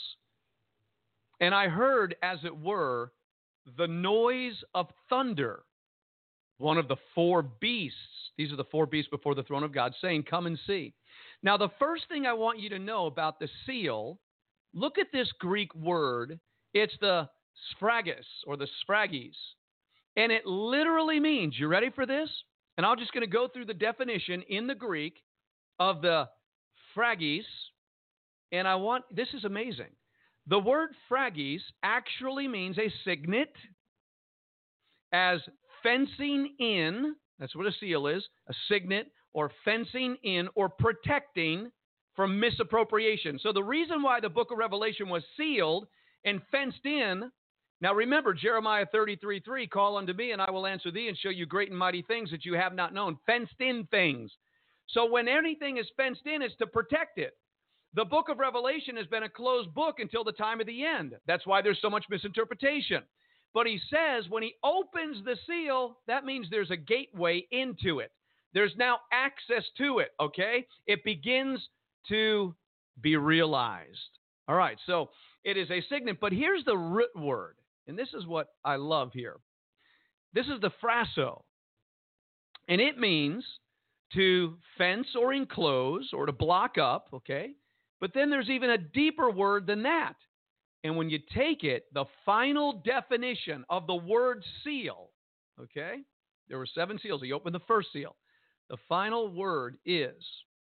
and I heard, as it were, the noise of thunder. One of the four beasts, these are the four beasts before the throne of God, saying, "Come and see." Now, the first thing I want you to know about the seal, look at this Greek word. It's the sphragus, or the sphragis. And it literally means, you ready for this? And I'm just going to go through the definition in the Greek of the phragis, and I want, this is amazing. The word phragis actually means a signet, as fencing in, that's what a seal is, a signet, or fencing in, or protecting from misappropriation. So the reason why the book of Revelation was sealed and fenced in, now remember Jeremiah thirty-three three, "Call unto me, and I will answer thee, and show you great and mighty things that you have not known." Fenced in things. So when anything is fenced in, it's to protect it. The book of Revelation has been a closed book until the time of the end. That's why there's so much misinterpretation. But he says when he opens the seal, that means there's a gateway into it. There's now access to it, okay? It begins to be realized. All right, so it is a signet, but here's the root word, and this is what I love here. This is the phraso, and it means to fence or enclose or to block up, okay? But then there's even a deeper word than that. And when you take it, the final definition of the word seal, okay? There were seven seals. You open the first seal. The final word is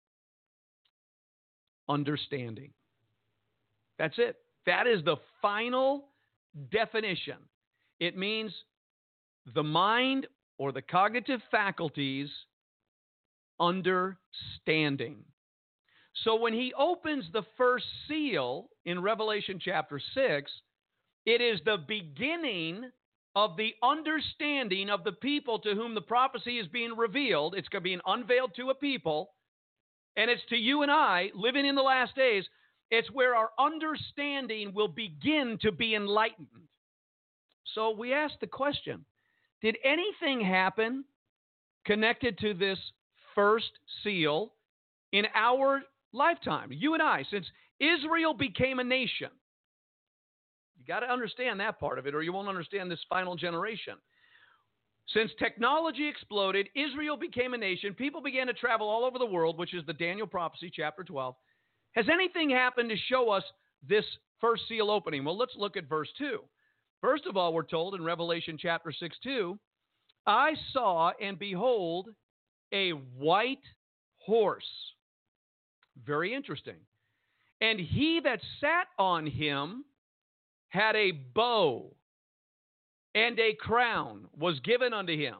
understanding. That's it. That is the final definition. It means the mind or the cognitive faculties understanding. So when he opens the first seal in Revelation chapter six, it is the beginning of the understanding of the people to whom the prophecy is being revealed. It's going to be unveiled to a people, and it's to you and I living in the last days. It's where our understanding will begin to be enlightened. So we ask the question, did anything happen connected to this first seal in our lifetime, you and I, since Israel became a nation? You got to understand that part of it, or you won't understand this final generation. Since technology exploded, Israel became a nation, people began to travel all over the world, which is the Daniel prophecy, chapter twelve. Has anything happened to show us this first seal opening? Well, let's look at verse two. First of all, we're told in Revelation chapter six, two, I saw and behold a white horse. Very interesting. And he that sat on him had a bow, and a crown was given unto him.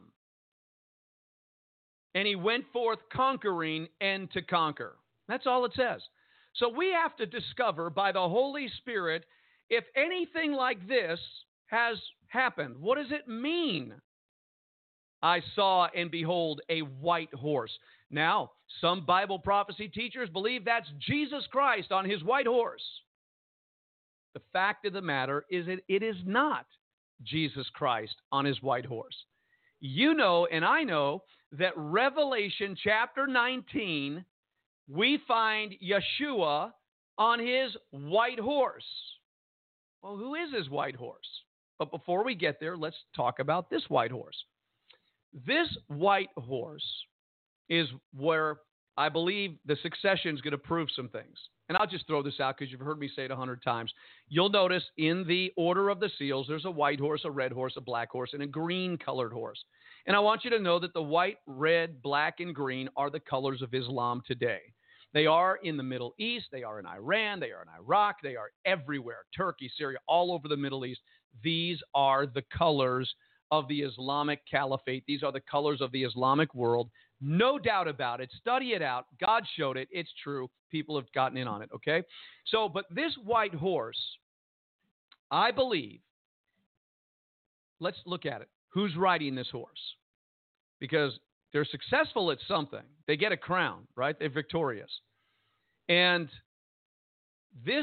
And he went forth conquering and to conquer. That's all it says. So we have to discover by the Holy Spirit if anything like this has happened. What does it mean? I saw and behold a white horse. Now, some Bible prophecy teachers believe that's Jesus Christ on his white horse. The fact of the matter is that it is not Jesus Christ on his white horse. You know, and I know, that Revelation chapter nineteen, we find Yeshua on his white horse. Well, who is his white horse? But before we get there, let's talk about this white horse. This white horse is where I believe the succession is going to prove some things. And I'll just throw this out because you've heard me say it a hundred times. You'll notice in the order of the seals, there's a white horse, a red horse, a black horse, and a green-colored horse. And I want you to know that the white, red, black, and green are the colors of Islam today. They are in the Middle East. They are in Iran. They are in Iraq. They are everywhere. Turkey, Syria, all over the Middle East. These are the colors of the Islamic Caliphate. These are the colors of the Islamic world. No doubt about it. Study it out. God showed it. It's true. People have gotten in on it, okay? So, but this white horse, I believe, let's look at it. Who's riding this horse? Because they're successful at something. They get a crown, right? They're victorious. And this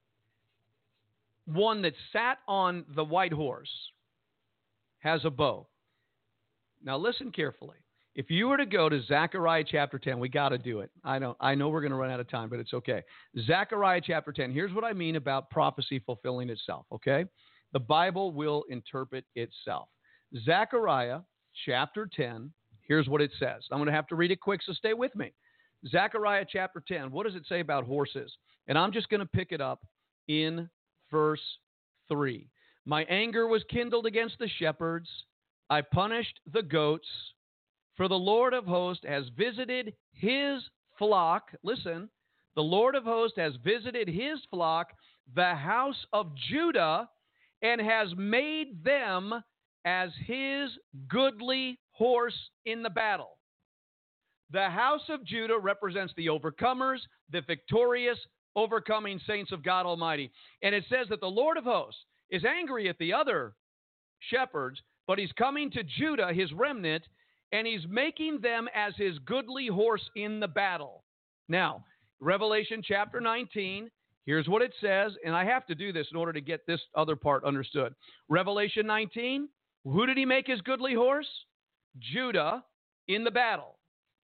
one that sat on the white horse has a bow. Now listen carefully. If you were to go to Zechariah chapter ten, we got to do it. I know, I know we're going to run out of time, but it's okay. Zechariah chapter ten, here's what I mean about prophecy fulfilling itself, okay? The Bible will interpret itself. Zechariah chapter ten, here's what it says. I'm going to have to read it quick, so stay with me. Zechariah chapter ten, what does it say about horses? And I'm just going to pick it up in verse three. My anger was kindled against the shepherds. I punished the goats. For the Lord of hosts has visited his flock. Listen, the Lord of hosts has visited his flock, the house of Judah, and has made them as his goodly horse in the battle. The house of Judah represents the overcomers, the victorious, overcoming saints of God Almighty. And it says that the Lord of hosts is angry at the other shepherds, but he's coming to Judah, his remnant, and he's making them as his goodly horse in the battle. Now, Revelation chapter nineteen, here's what it says, and I have to do this in order to get this other part understood. Revelation nineteen, who did he make his goodly horse? Judah in the battle.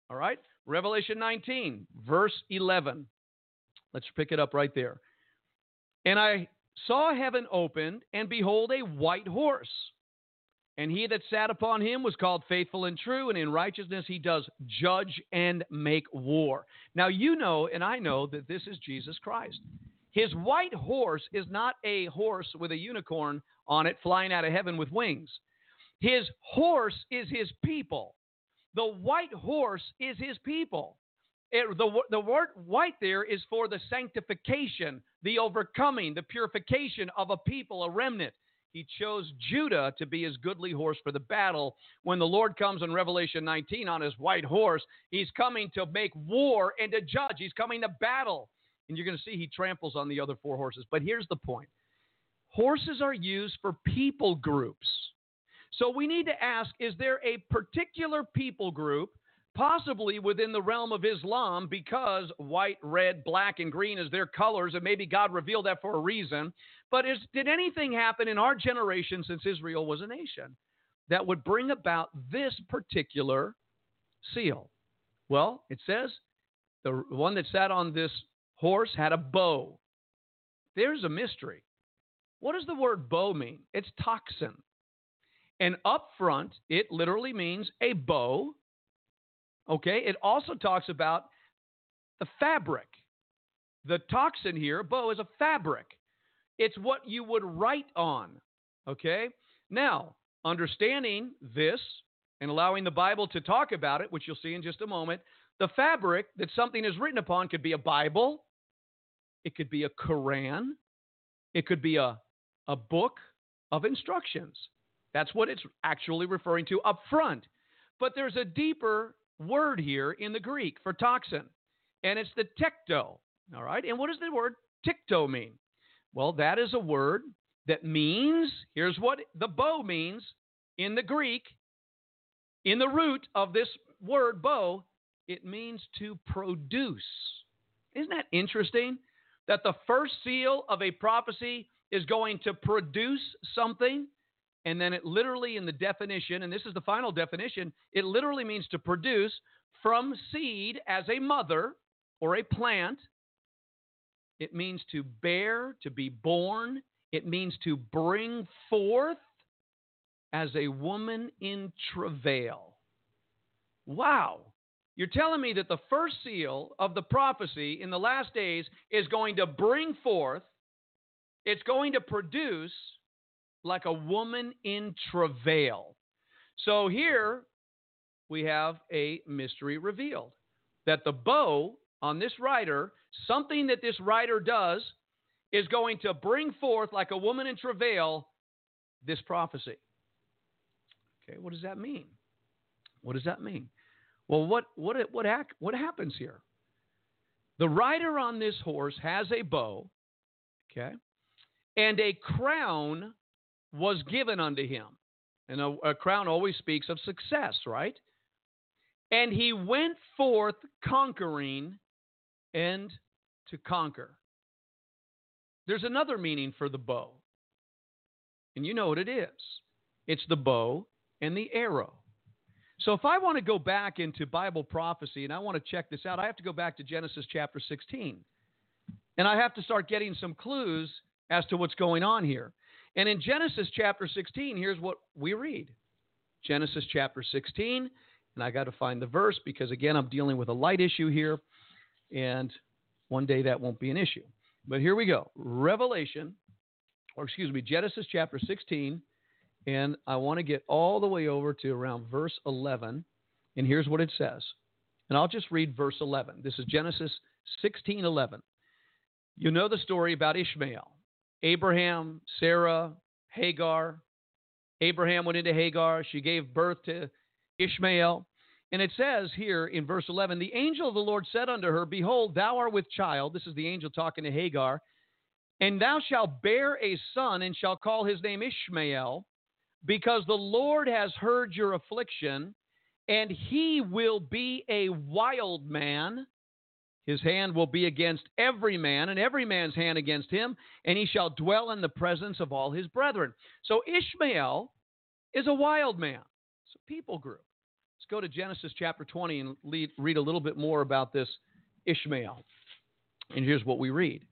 All right? Revelation nineteen, verse eleven. Let's pick it up right there. And I saw heaven opened, and behold, a white horse. And he that sat upon him was called Faithful and True, and in righteousness he does judge and make war. Now you know, and I know, that this is Jesus Christ. His white horse is not a horse with a unicorn on it flying out of heaven with wings. His horse is his people. The white horse is his people. It, the, the word white there is for the sanctification, the overcoming, the purification of a people, a remnant. He chose Judah to be his goodly horse for the battle. When the Lord comes in Revelation nineteen on his white horse, he's coming to make war and to judge. He's coming to battle. And you're going to see he tramples on the other four horses. But here's the point. Horses are used for people groups. So we need to ask, is there a particular people group, possibly within the realm of Islam, because white, red, black, and green is their colors, and maybe God revealed that for a reason. But is, did anything happen in our generation since Israel was a nation that would bring about this particular seal? Well, it says the one that sat on this horse had a bow. There's a mystery. What does the word bow mean? It's toxin. And up front, it literally means a bow. Okay, it also talks about the fabric. The toxin here, bow, is a fabric. It's what you would write on. Okay, now, understanding this and allowing the Bible to talk about it, which you'll see in just a moment, the fabric that something is written upon could be a Bible, it could be a Quran, it could be a, a book of instructions. That's what it's actually referring to up front. But there's a deeper word here in the Greek for toxin, and it's the tekto. All right, and what does the word tikto mean? Well, that is a word that means, here's what the bow means in the Greek, in the root of this word bow, it means to produce. Isn't that interesting? That the first seal of a prophecy is going to produce something. And then it literally, in the definition, and this is the final definition, it literally means to produce from seed as a mother or a plant. It means to bear, to be born. It means to bring forth as a woman in travail. Wow. You're telling me that the first seal of the prophecy in the last days is going to bring forth, it's going to produce like a woman in travail. So here we have a mystery revealed. That the bow on this writer, something that this writer does, is going to bring forth like a woman in travail this prophecy. Okay, what does that mean? What does that mean? Well, what what what what happens here? The rider on this horse has a bow, okay, and a crown was given unto him. And a, a crown always speaks of success, right? And he went forth conquering and to conquer. There's another meaning for the bow. And you know what it is. It's the bow and the arrow. So if I want to go back into Bible prophecy and I want to check this out, I have to go back to Genesis chapter sixteen. And I have to start getting some clues as to what's going on here. And in Genesis chapter sixteen, here's what we read. Genesis chapter sixteen, and I got to find the verse because, again, I'm dealing with a light issue here, and one day that won't be an issue. But here we go. Revelation, or excuse me, Genesis chapter sixteen, and I want to get all the way over to around verse eleven, and here's what it says. And I'll just read verse eleven. This is Genesis sixteen eleven. You know the story about Ishmael. Abraham, Sarah, Hagar. Abraham went into Hagar. She gave birth to Ishmael. And it says here in verse eleven, the angel of the Lord said unto her, behold, thou art with child. This is the angel talking to Hagar. And thou shalt bear a son and shalt call his name Ishmael, because the Lord has heard your affliction, and he will be a wild man. His hand will be against every man, and every man's hand against him, and he shall dwell in the presence of all his brethren. So Ishmael is a wild man. It's a people group. Let's go to Genesis chapter twenty and lead, read a little bit more about this Ishmael. And here's what we read.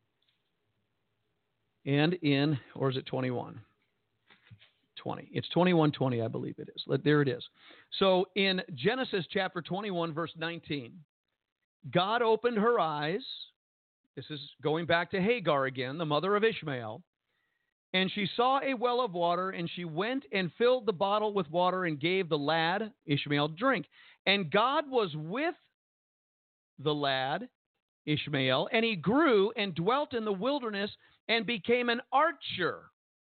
And in, or is it twenty-one? twenty. It's twenty-one twenty, I believe it is. There it is. So in Genesis chapter twenty-one, verse nineteen, God opened her eyes. This is going back to Hagar again, the mother of Ishmael. And she saw a well of water, and she went and filled the bottle with water and gave the lad, Ishmael, drink. And God was with the lad, Ishmael, and he grew and dwelt in the wilderness and became an archer.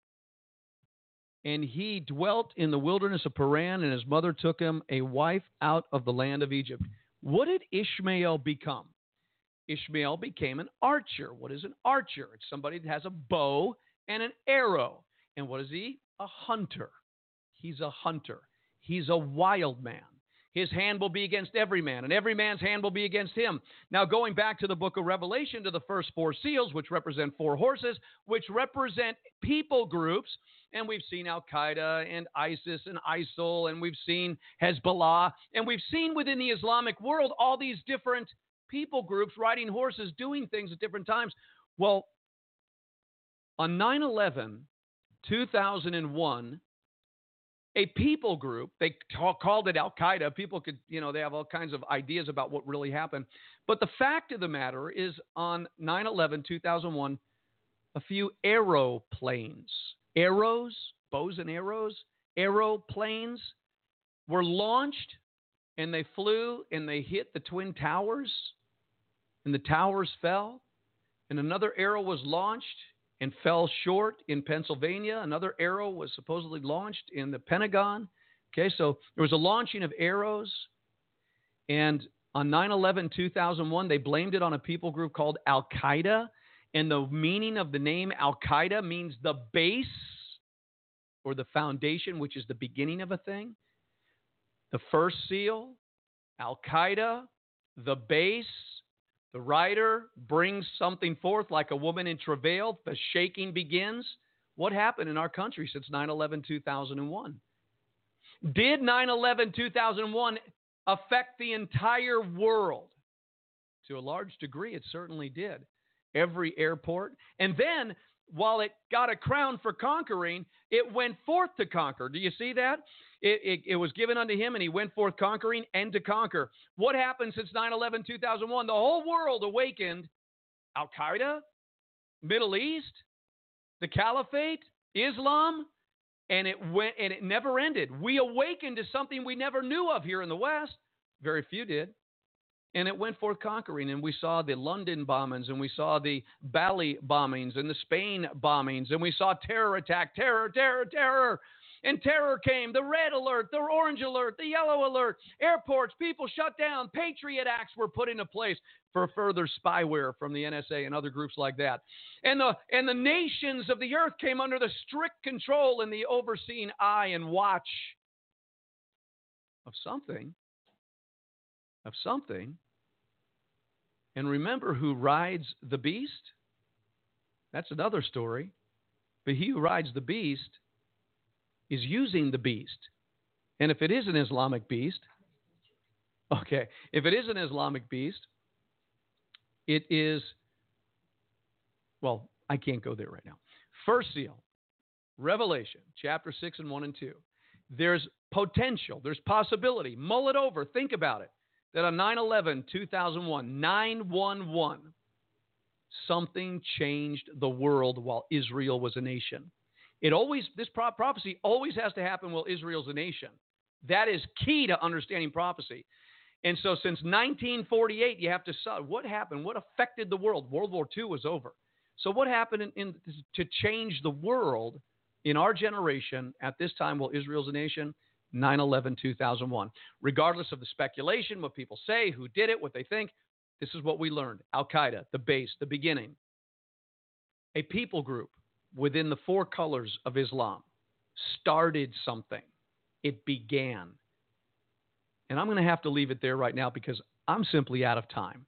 And he dwelt in the wilderness of Paran, and his mother took him a wife out of the land of Egypt. What did Ishmael become? Ishmael became an archer. What is an archer? It's somebody that has a bow and an arrow. And what is he? A hunter. He's a hunter. He's a wild man. His hand will be against every man, and every man's hand will be against him. Now, going back to the book of Revelation, to the first four seals, which represent four horses, which represent people groups, and we've seen Al-Qaeda and ISIS and ISIL, and we've seen Hezbollah, and we've seen within the Islamic world all these different people groups riding horses, doing things at different times. Well, on nine eleven, two thousand one, a people group, they talk, called it Al-Qaeda. People could, you know, they have all kinds of ideas about what really happened. But the fact of the matter is on nine eleven, two thousand one, a few aeroplanes, arrows, bows and arrows, aeroplanes were launched, and they flew and they hit the Twin Towers, and the towers fell, and another arrow was launched and fell short in Pennsylvania. Another arrow was supposedly launched in the Pentagon. Okay, so there was a launching of arrows. And on nine eleven, two thousand one, they blamed it on a people group called Al-Qaeda. And the meaning of the name Al-Qaeda means the base or the foundation, which is the beginning of a thing. The first seal, Al-Qaeda, the base. The writer brings something forth like a woman in travail. The shaking begins. What happened in our country since nine eleven, two thousand one? Did nine eleven, two thousand one affect the entire world? To a large degree, it certainly did. Every airport. And then, while it got a crown for conquering, it went forth to conquer. Do you see that? It, it, it was given unto him, and he went forth conquering and to conquer. What happened since nine eleven, two thousand one? The whole world awakened. Al-Qaeda, Middle East, the Caliphate, Islam, and it went, and it never ended. We awakened to something we never knew of here in the West. Very few did. And it went forth conquering, and we saw the London bombings, and we saw the Bali bombings, and the Spain bombings, and we saw terror attack, terror, terror, terror. And terror came, the red alert, the orange alert, the yellow alert, airports, people shut down, Patriot Acts were put into place for further spyware from the N S A and other groups like that. And the, and the nations of the earth came under the strict control and the overseeing eye and watch of something, of something. And remember who rides the beast? That's another story. But he who rides the beast is using the beast. And if it is an Islamic beast, okay, if it is an Islamic beast, it is, well, I can't go there right now. First seal, Revelation, chapter six and one and two. There's potential, there's possibility. Mull it over, think about it. That on nine eleven, two thousand one, nine one one, something changed the world while Israel was a nation. It always, this pro- prophecy always has to happen while Israel's a nation. That is key to understanding prophecy. And so since nineteen forty-eight, you have to, what happened? What affected the world? World War Two was over. So what happened in, in, to change the world in our generation at this time while Israel's a nation? nine eleven, two thousand one. Regardless of the speculation, what people say, who did it, what they think, this is what we learned. Al-Qaeda, the base, the beginning. A people group within the four colors of Islam started something. It began. And I'm going to have to leave it there right now because I'm simply out of time.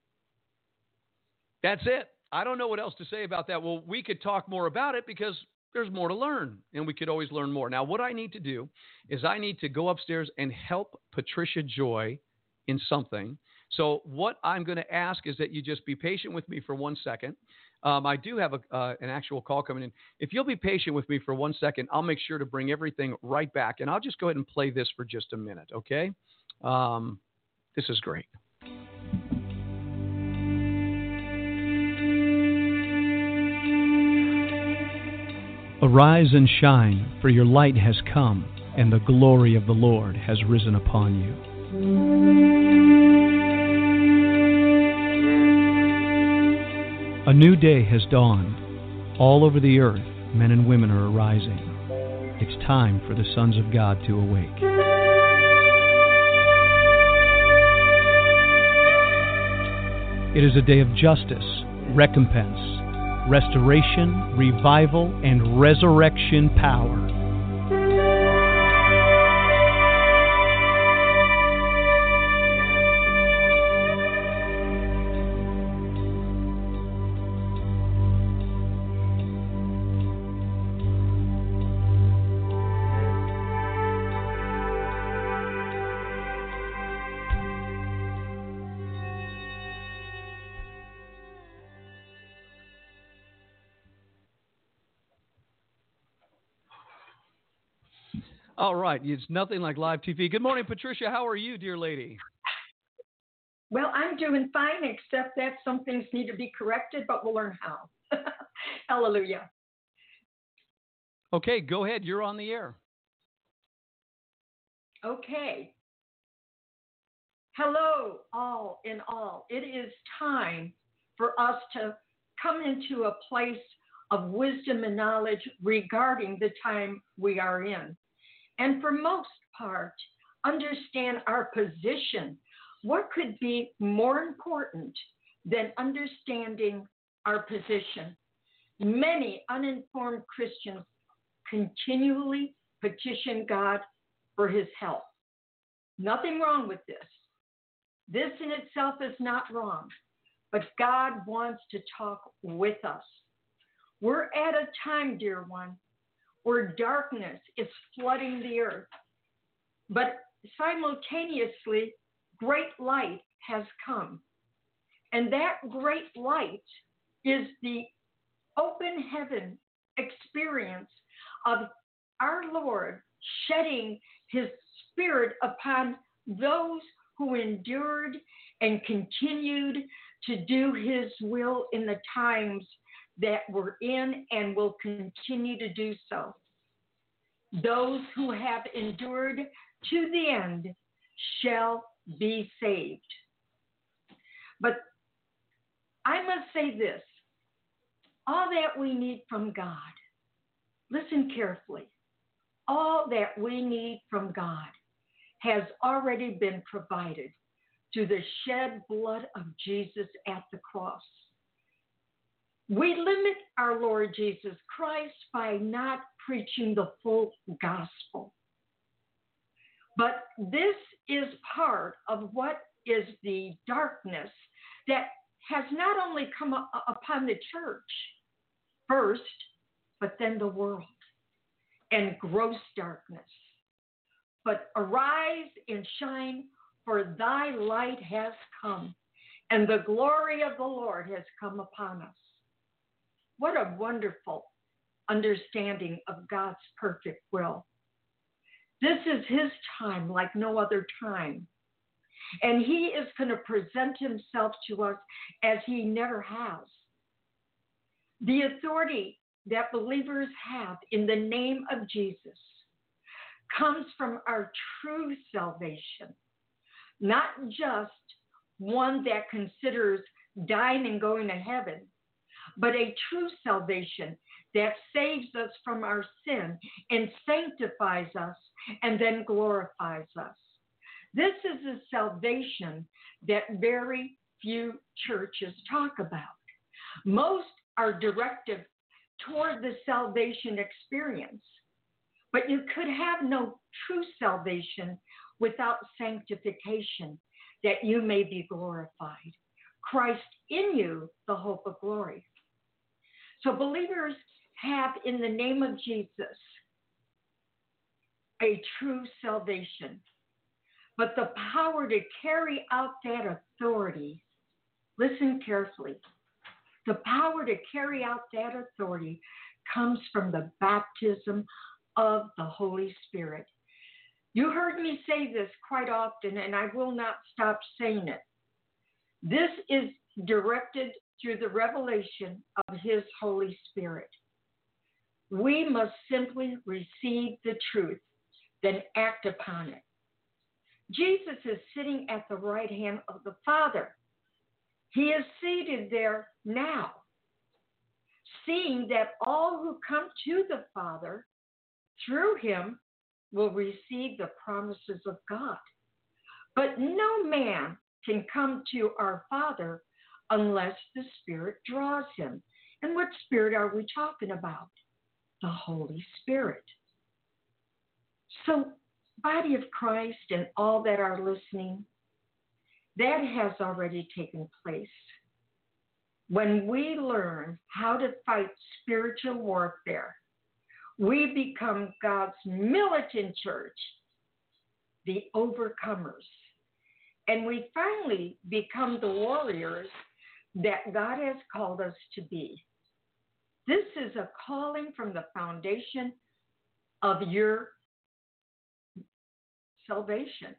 That's it. I don't know what else to say about that. Well, we could talk more about it because there's more to learn, and we could always learn more. Now, what I need to do is I need to go upstairs and help Patricia Joy in something. So what I'm going to ask is that you just be patient with me for one second. Um, I do have a, uh, an actual call coming in. If you'll be patient with me for one second, I'll make sure to bring everything right back, and I'll just go ahead and play this for just a minute, okay? Um, this is great. Arise and shine, for your light has come, and the glory of the Lord has risen upon you. A new day has dawned. All over the earth, men and women are arising. It's time for the sons of God to awake. It is a day of justice, recompense, restoration, revival, and resurrection power. All right. It's nothing like live T V. Good morning, Patricia. How are you, dear lady? Well, I'm doing fine, except that some things need to be corrected, but we'll learn how. Hallelujah. Okay, go ahead. You're on the air. Okay. Hello, all in all. It is time for us to come into a place of wisdom and knowledge regarding the time we are in. And for most part, understand our position. What could be more important than understanding our position? Many uninformed Christians continually petition God for his help. Nothing wrong with this. This in itself is not wrong, but God wants to talk with us. We're at a time, dear one, where darkness is flooding the earth. But simultaneously, great light has come. And that great light is the open heaven experience of our Lord shedding his Spirit upon those who endured and continued to do his will in the times that we're in and will continue to do so. Those who have endured to the end shall be saved. But I must say this, all that we need from God, listen carefully, all that we need from God has already been provided through the shed blood of Jesus at the cross. We limit our Lord Jesus Christ by not preaching the full gospel. But this is part of what is the darkness that has not only come up upon the church first, but then the world, and gross darkness. But arise and shine, for thy light has come, and the glory of the Lord has come upon us. What a wonderful understanding of God's perfect will. This is his time like no other time. And he is going to present himself to us as he never has. The authority that believers have in the name of Jesus comes from our true salvation, not just one that considers dying and going to heaven, but a true salvation that saves us from our sin and sanctifies us and then glorifies us. This is a salvation that very few churches talk about. Most are directed toward the salvation experience, but you could have no true salvation without sanctification, that you may be glorified. Christ in you, the hope of glory. So believers have in the name of Jesus a true salvation. But the power to carry out that authority, listen carefully, the power to carry out that authority comes from the baptism of the Holy Spirit. You heard me say this quite often, and I will not stop saying it. This is directed through the revelation of His Holy Spirit. We must simply receive the truth, then act upon it. Jesus is sitting at the right hand of the Father. He is seated there now, seeing that all who come to the Father through Him will receive the promises of God. But no man can come to our Father unless the Spirit draws him. And what Spirit are we talking about? The Holy Spirit. So, body of Christ and all that are listening, that has already taken place. When we learn how to fight spiritual warfare, we become God's militant church, the overcomers. And we finally become the warriors that God has called us to be. This is a calling from the foundation of your salvation.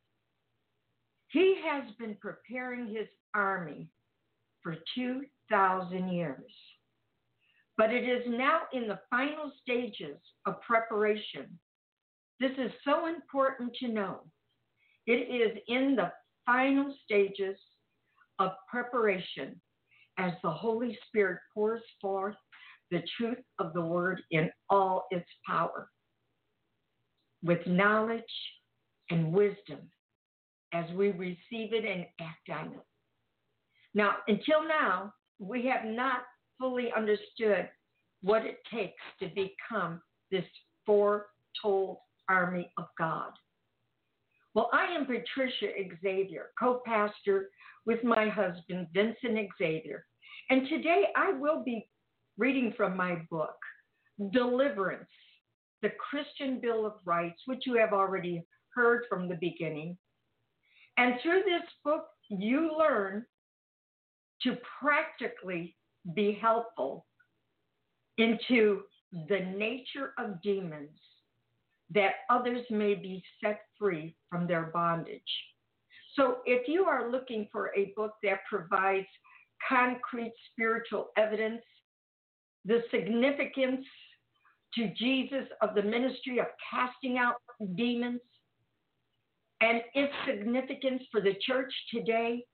He has been preparing His army for two thousand years. But it is now in the final stages of preparation. This is so important to know. It is in the final stages of preparation as the Holy Spirit pours forth the truth of the Word in all its power, with knowledge and wisdom as we receive it and act on it. Now, until now, we have not fully understood what it takes to become this foretold army of God. Well, I am Patricia Xavier, co-pastor with my husband, Vincent Xavier. And today I will be reading from my book, Deliverance, the Christian Bill of Rights, which you have already heard from the beginning. And through this book, you learn to practically be helpful into the nature of demons, that others may be set free from their bondage. So if you are looking for a book that provides concrete spiritual evidence, the significance to Jesus of the ministry of casting out demons, and its significance for the church today,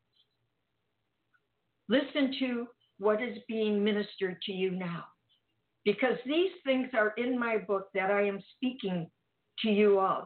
listen to what is being ministered to you now. Because these things are in my book that I am speaking to you of.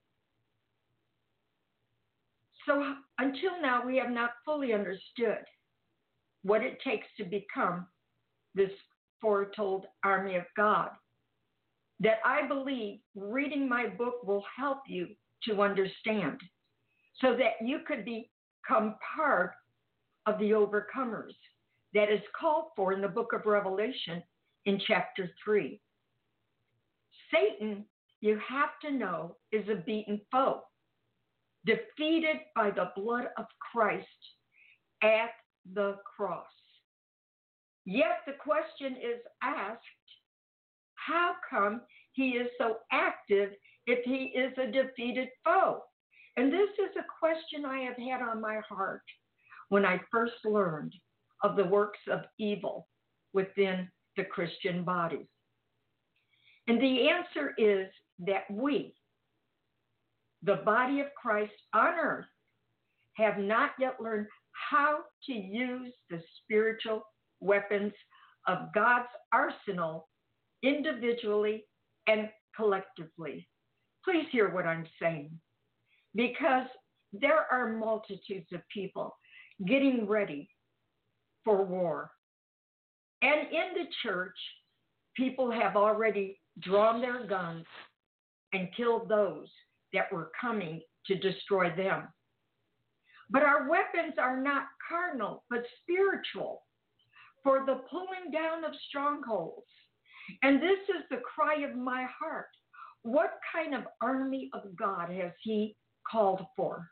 So until now, we have not fully understood what it takes to become this foretold army of God. That I believe reading my book will help you to understand, so that you could become part of the overcomers that is called for in the book of Revelation in chapter three. Satan, you have to know, is a beaten foe, defeated by the blood of Christ at the cross. Yet the question is asked, how come he is so active if he is a defeated foe? And this is a question I have had on my heart when I first learned of the works of evil within the Christian body. And the answer is that we, the body of Christ on earth, have not yet learned how to use the spiritual weapons of God's arsenal individually and collectively. Please hear what I'm saying, because there are multitudes of people getting ready for war. And in the church, people have already drawn their guns and killed those that were coming to destroy them. But our weapons are not carnal, but spiritual, for the pulling down of strongholds And this is the cry of my heart. What kind of army of God has he called for?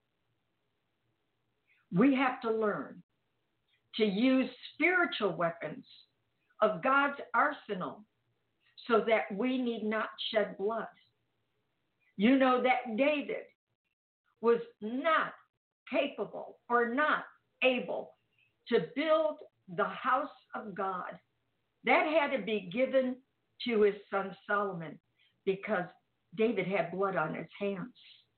We have to learn to use spiritual weapons of God's arsenal so that we need not shed blood. You know that David was not capable or not able to build the house of God. That had to be given to his son Solomon because David had blood on his hands.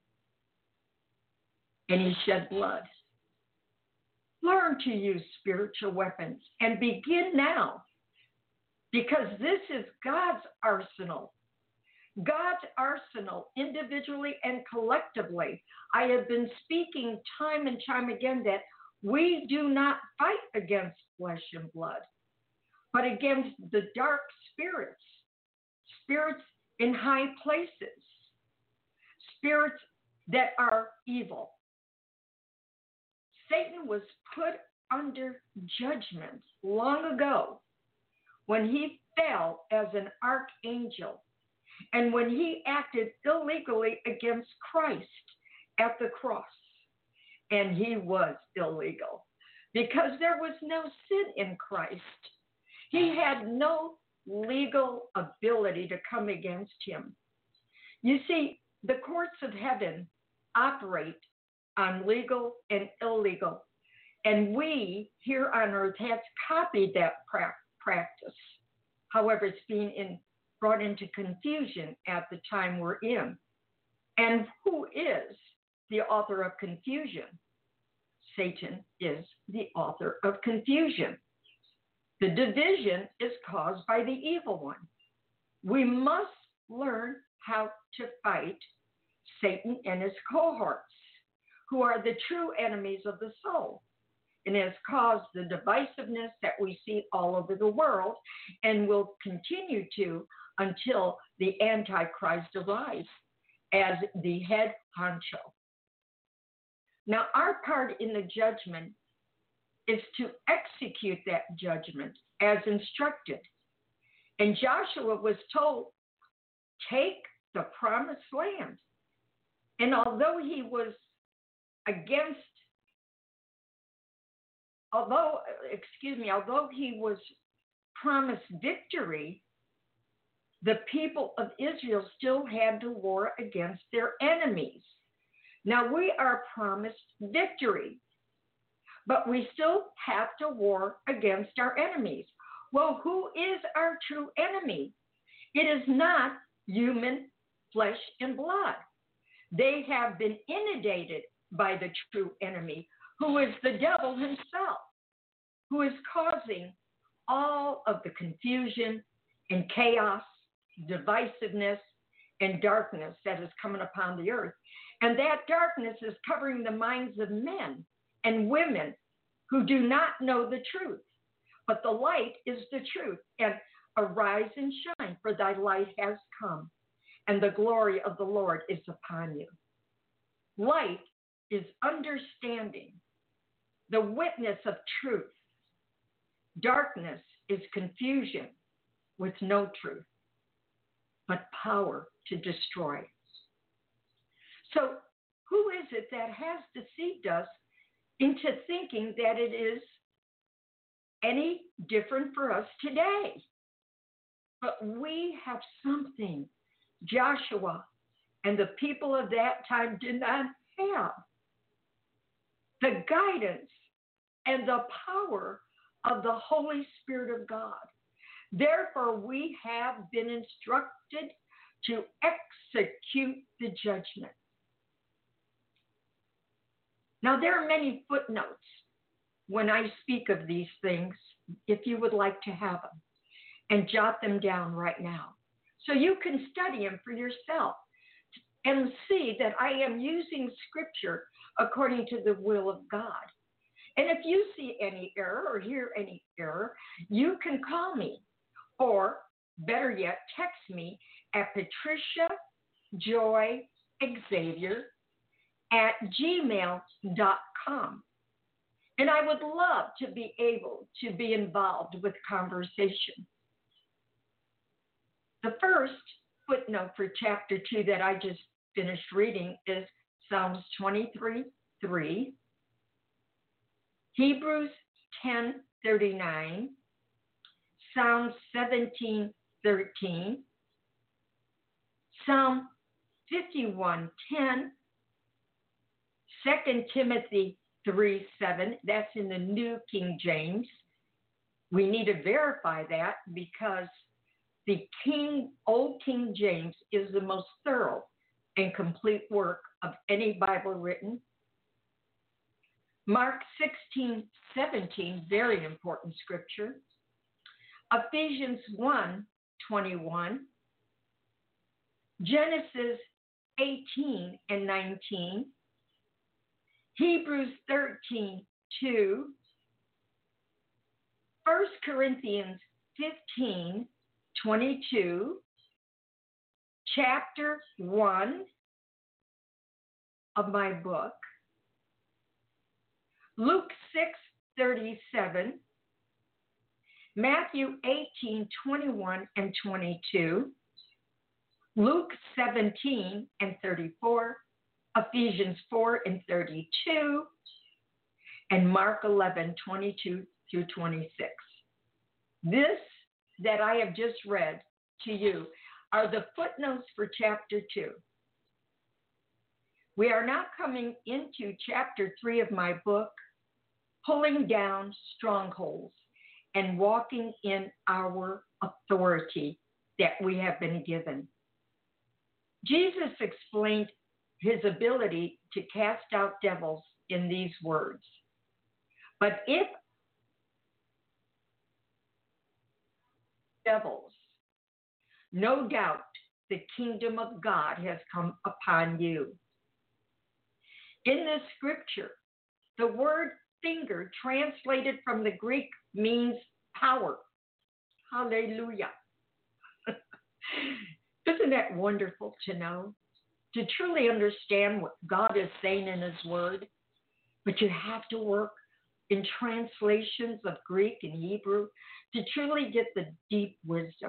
And he shed blood. Learn to use spiritual weapons and begin now, because this is God's arsenal. God's arsenal, individually and collectively. I have been speaking time and time again that we do not fight against flesh and blood, but against the dark spirits, spirits in high places, spirits that are evil. Satan was put under judgment long ago when he fell as an archangel and when he acted illegally against Christ at the cross. And he was illegal because there was no sin in Christ. He had no legal ability to come against him. You see, the courts of heaven operate on legal and illegal. And we here on earth have copied that pra- practice. However, it's being in, brought into confusion at the time we're in. And who is the author of confusion? Satan is the author of confusion. The division is caused by the evil one. We must learn how to fight Satan and his cohorts, who are the true enemies of the soul, and has caused the divisiveness that we see all over the world and will continue to until the Antichrist arrives as the head honcho. Now, our part in the judgment is to execute that judgment as instructed. And Joshua was told, take the promised land. And although he was against, although, excuse me, although he was promised victory, the people of Israel still had to war against their enemies. Now we are promised victory, but we still have to war against our enemies. Well, who is our true enemy? It is not human flesh and blood. They have been inundated by the true enemy, who is the devil himself, who is causing all of the confusion and chaos, divisiveness, and darkness that is coming upon the earth. And that darkness is covering the minds of men and women who do not know the truth. But the light is the truth. And arise and shine, for thy light has come, and the glory of the Lord is upon you. Light is understanding, the witness of truth. Darkness is confusion with no truth, but power to destroy. So who is it that has deceived us into thinking that it is any different for us today? But we have something Joshua and the people of that time did not have. The guidance and the power of the Holy Spirit of God. Therefore, we have been instructed to execute the judgment. Now, there are many footnotes when I speak of these things, if you would like to have them, and jot them down right now. So you can study them for yourself and see that I am using Scripture according to the will of God. And if you see any error or hear any error, you can call me, or better yet, text me at Patricia Joy Xavier at gmail dot com. And I would love to be able to be involved with conversation. The first footnote for chapter two that I just finished reading is Psalms twenty-three three, Hebrews ten thirty-nine, Psalm seventeen thirteen, Psalm fifty-one ten, Second Timothy three seven, that's in the New King James. We need to verify that because the King, Old King James is the most thorough and complete work of any Bible written. Mark sixteen seventeen, very important scripture. Ephesians one twenty-one. Genesis eighteen and nineteen. Hebrews thirteen two. First Corinthians fifteen twenty-two. Chapter one of my book. Luke six thirty-seven. Matthew eighteen twenty-one and twenty-two. Luke seventeen and thirty-four. Ephesians four and thirty-two. And Mark eleven twenty-two through twenty-six. This that I have just read to you are the footnotes for chapter two. We are now coming into chapter three of my book, Pulling Down Strongholds and Walking in Our Authority that we have been given. Jesus explained his ability to cast out devils in these words. But if devils, no doubt the kingdom of God has come upon you. In this scripture, the word finger translated from the Greek means power. Hallelujah. Isn't that wonderful to know? To truly understand what God is saying in his word, but you have to work in translations of Greek and Hebrew to truly get the deep wisdom.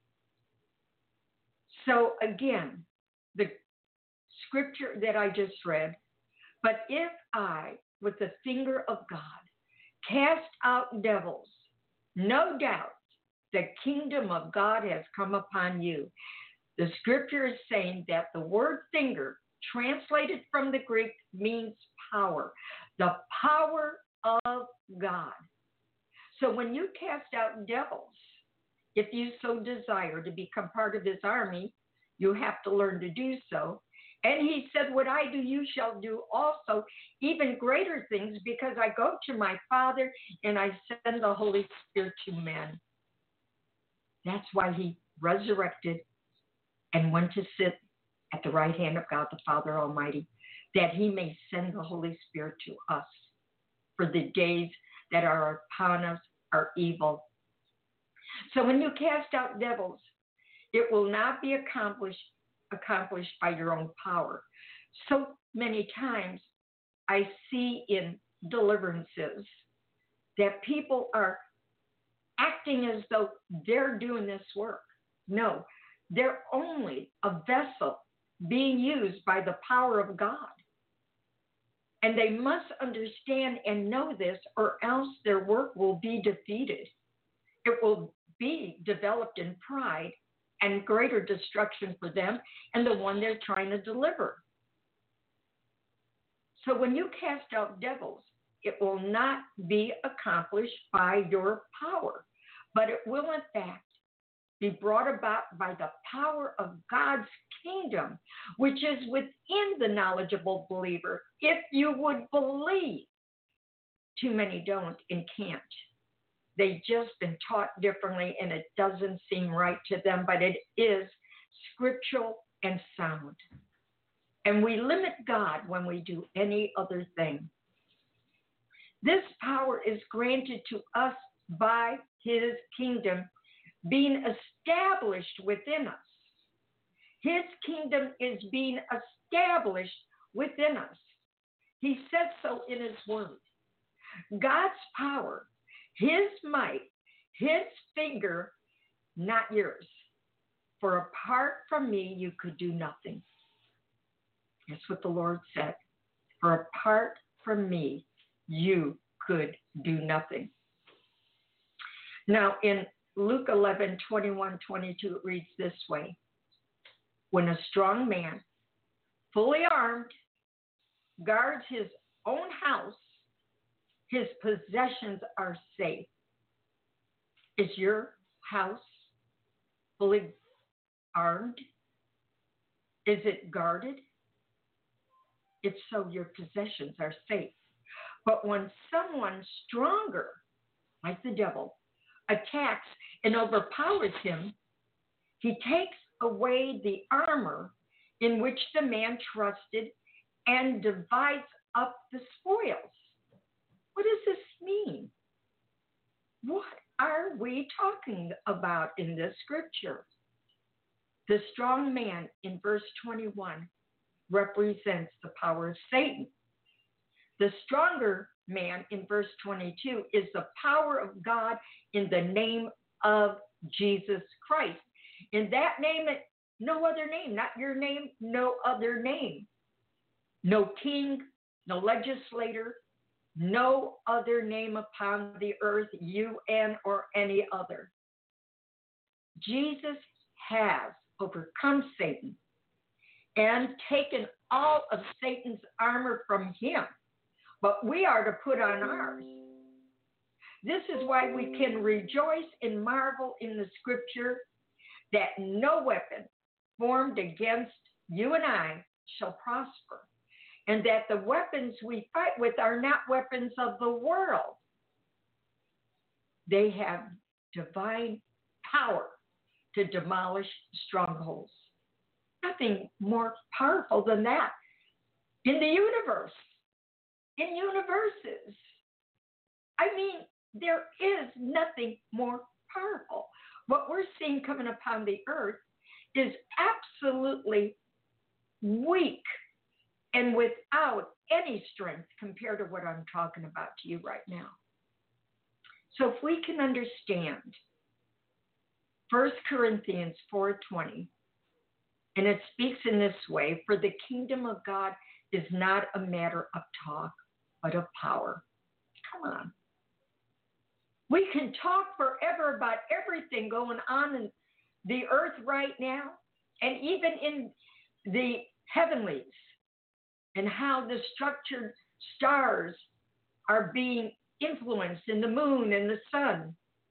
So again, the scripture that I just read, but if I, with the finger of God, cast out devils, no doubt the kingdom of God has come upon you. The scripture is saying that the word finger, translated from the Greek, means power, the power of God. So when you cast out devils, if you so desire to become part of his army, you have to learn to do so. And he said, what I do, you shall do also, even greater things, because I go to my Father and I send the Holy Spirit to men. That's why he resurrected and went to sit at the right hand of God the Father Almighty, that he may send the Holy Spirit to us for the days that are upon us are evil. So when you cast out devils, it will not be accomplished accomplished by your own power. So many times I see in deliverances that people are acting as though they're doing this work. No, they're only a vessel being used by the power of God. And they must understand and know this, or else their work will be defeated. It will be developed in pride and greater destruction for them and the one they're trying to deliver. So when you cast out devils, it will not be accomplished by your power, but it will in fact be brought about by the power of God's kingdom, which is within the knowledgeable believer, if you would believe. Too many don't and can't. They've just been taught differently, and it doesn't seem right to them, but it is scriptural and sound. And we limit God when we do any other thing. This power is granted to us by his kingdom being established within us. His kingdom is being established within us. He said so in his word. God's power, his might, his finger, not yours. For apart from me, you could do nothing. That's what the Lord said. For apart from me, you could do nothing. Now, in Luke eleven, twenty-one, twenty-two, it reads this way. When a strong man, fully armed, guards his own house, his possessions are safe. Is your house fully armed? Is it guarded? If so, your possessions are safe. But when someone stronger, like the devil, attacks and overpowers him, he takes away the armor in which the man trusted and divides up the spoils. What does this mean? What are we talking about in this scripture? The strong man in verse twenty-one represents the power of Satan. The stronger man in verse twenty-two is the power of God in the name of Jesus Christ. In that name, no other name, not your name, no other name. No king, no legislator, no other name upon the earth, U N or any other. Jesus has overcome Satan and taken all of Satan's armor from him, but we are to put on ours. This is why we can rejoice and marvel in the scripture that no weapon formed against you and I shall prosper, and that the weapons we fight with are not weapons of the world. They have divine power to demolish strongholds. Nothing more powerful than that in the universe, in universes. I mean, there is nothing more powerful. What we're seeing coming upon the earth is absolutely weak and without any strength compared to what I'm talking about to you right now. So if we can understand First Corinthians four twenty, and it speaks in this way, for the kingdom of God is not a matter of talk, but of power. Come on. We can talk forever about everything going on in the earth right now, and even in the heavenlies, and how the structured stars are being influenced in the moon and the sun.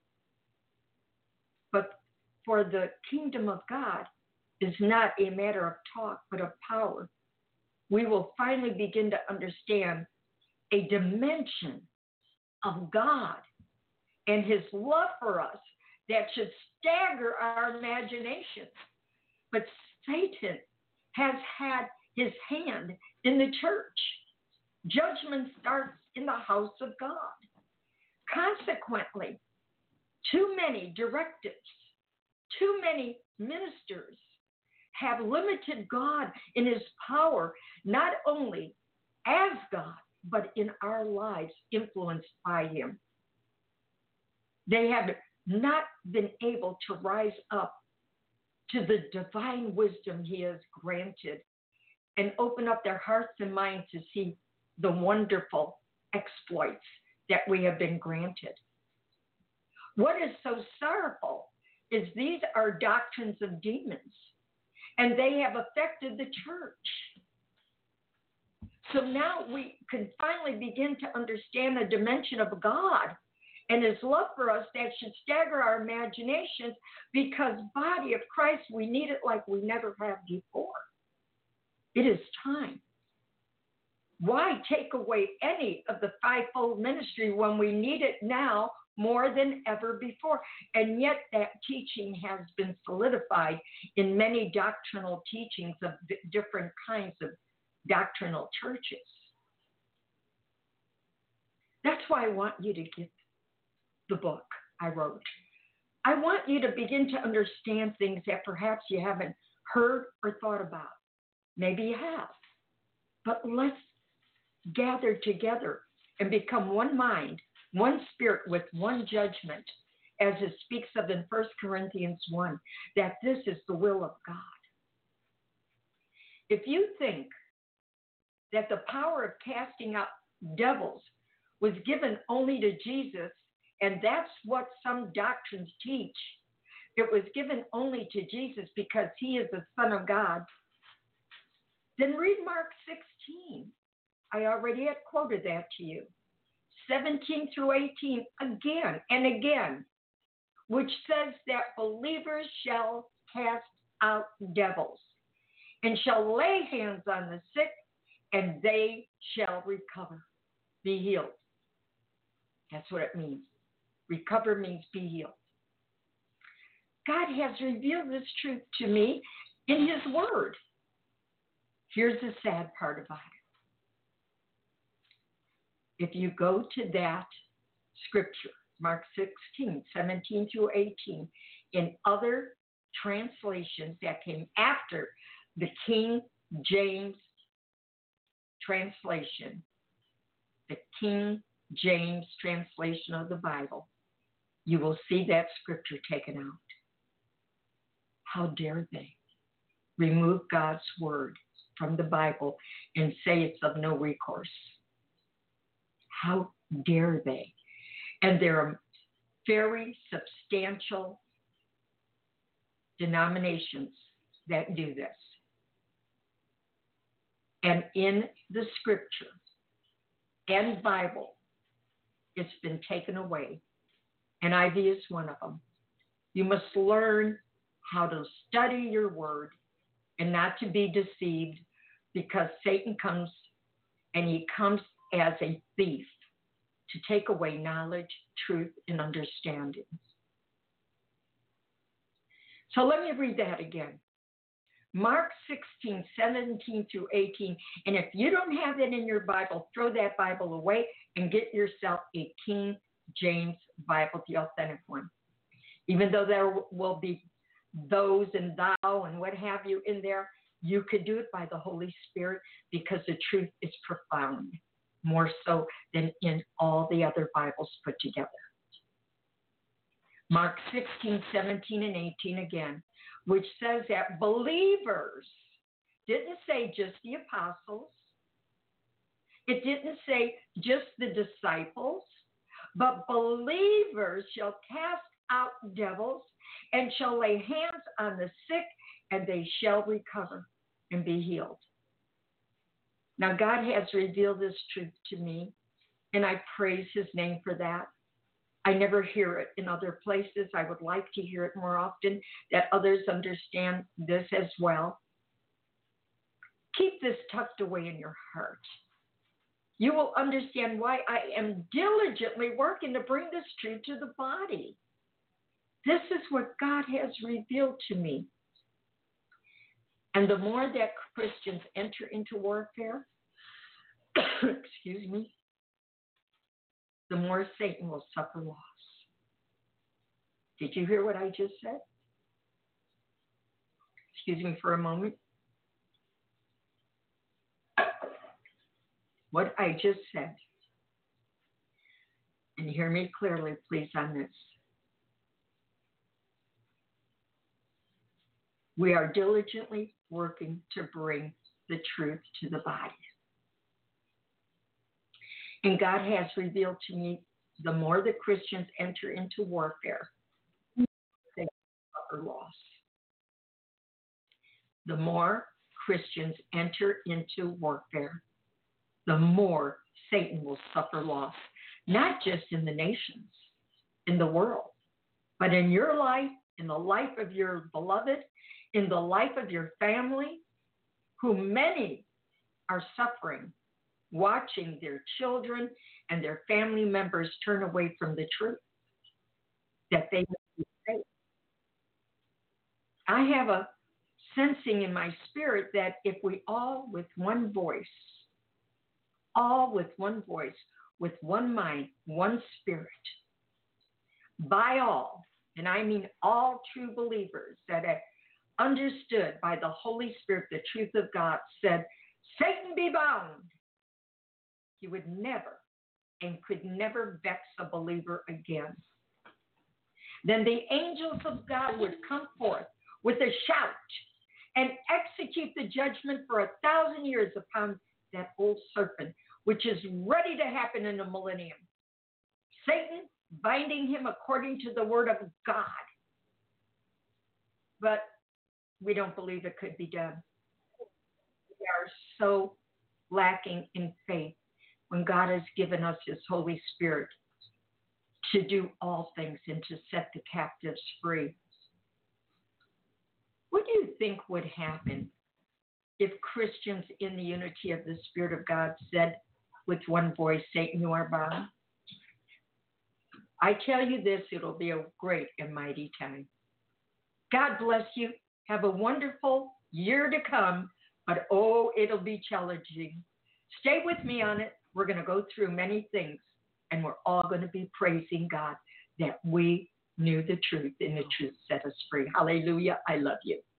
But for the kingdom of God is not a matter of talk, but of power. We will finally begin to understand a dimension of God and his love for us that should stagger our imaginations. But Satan has had his hand in the church. Judgment starts in the house of God. Consequently, too many directives, too many ministers have limited God in his power, not only as God, but in our lives influenced by him. They have not been able to rise up to the divine wisdom he has granted and open up their hearts and minds to see the wonderful exploits that we have been granted. What is so sorrowful is these are doctrines of demons, and they have affected the church. So now we can finally begin to understand the dimension of God and his love for us that should stagger our imaginations, because body of Christ, we need it like we never have before. It is time. Why take away any of the fivefold ministry when we need it now more than ever before? And yet that teaching has been solidified in many doctrinal teachings of different kinds of doctrinal churches. That's why I want you to get the book I wrote. I want you to begin to understand things that perhaps you haven't heard or thought about. Maybe you have. But let's gather together and become one mind, one spirit with one judgment, as it speaks of in First Corinthians one, that this is the will of God. If you think that the power of casting out devils was given only to Jesus, and that's what some doctrines teach, it was given only to Jesus because he is the Son of God, then read Mark sixteen. I already had quoted that to you. seventeen through eighteen, again and again, which says that believers shall cast out devils and shall lay hands on the sick, and they shall recover, be healed. That's what it means. Recover means be healed. God has revealed this truth to me in his word. Here's the sad part about it. If you go to that scripture, Mark sixteen, seventeen through eighteen, in other translations that came after the King James translation, the King James translation of the Bible, you will see that scripture taken out. How dare they remove God's word from the Bible and say it's of no recourse? How dare they? And there are very substantial denominations that do this. And in the scripture and Bible, it's been taken away. And I V is one of them. You must learn how to study your word and not to be deceived, because Satan comes, and he comes as a thief to take away knowledge, truth, and understanding. So let me read that again. Mark sixteen, seventeen through eighteen. And if you don't have that in your Bible, throw that Bible away and get yourself a King James Bible, the authentic one. Even though there will be those and thou and what have you in there, you could do it by the Holy Spirit, because the truth is profound, more so than in all the other Bibles put together. Mark sixteen, seventeen, and eighteen again, which says that believers, didn't say just the apostles, it didn't say just the disciples, but believers shall cast out devils and shall lay hands on the sick, and they shall recover and be healed. Now, God has revealed this truth to me, and I praise his name for that. I never hear it in other places. I would like to hear it more often, that others understand this as well. Keep this tucked away in your heart. You will understand why I am diligently working to bring this truth to the body. This is what God has revealed to me. And the more that Christians enter into warfare, excuse me, the more Satan will suffer loss. Did you hear what I just said? Excuse me for a moment. What I just said, and hear me clearly, please, on this. We are diligently working to bring the truth to the body. And God has revealed to me, the more the Christians enter into warfare, they suffer loss. The more Christians enter into warfare, the more Satan will suffer loss, not just in the nations, in the world, but in your life, in the life of your beloved, in the life of your family, who many are suffering, watching their children and their family members turn away from the truth, that they may be safe. I have a sensing in my spirit that if we all with one voice, all with one voice, with one mind, one spirit, by all, and I mean all true believers that have understood by the Holy Spirit the truth of God, said, Satan be bound, he would never and could never vex a believer again. Then the angels of God would come forth with a shout and execute the judgment for a thousand years upon that old serpent, which is ready to happen in the millennium. Satan binding him according to the word of God. But we don't believe it could be done. We are so lacking in faith when God has given us his Holy Spirit to do all things and to set the captives free. What do you think would happen if Christians in the unity of the Spirit of God said with one voice, Satan, you are bound? I tell you this, it'll be a great and mighty time. God bless you. Have a wonderful year to come, but oh, it'll be challenging. Stay with me on it. We're going to go through many things, and we're all going to be praising God that we knew the truth, and the truth set us free. Hallelujah. I love you.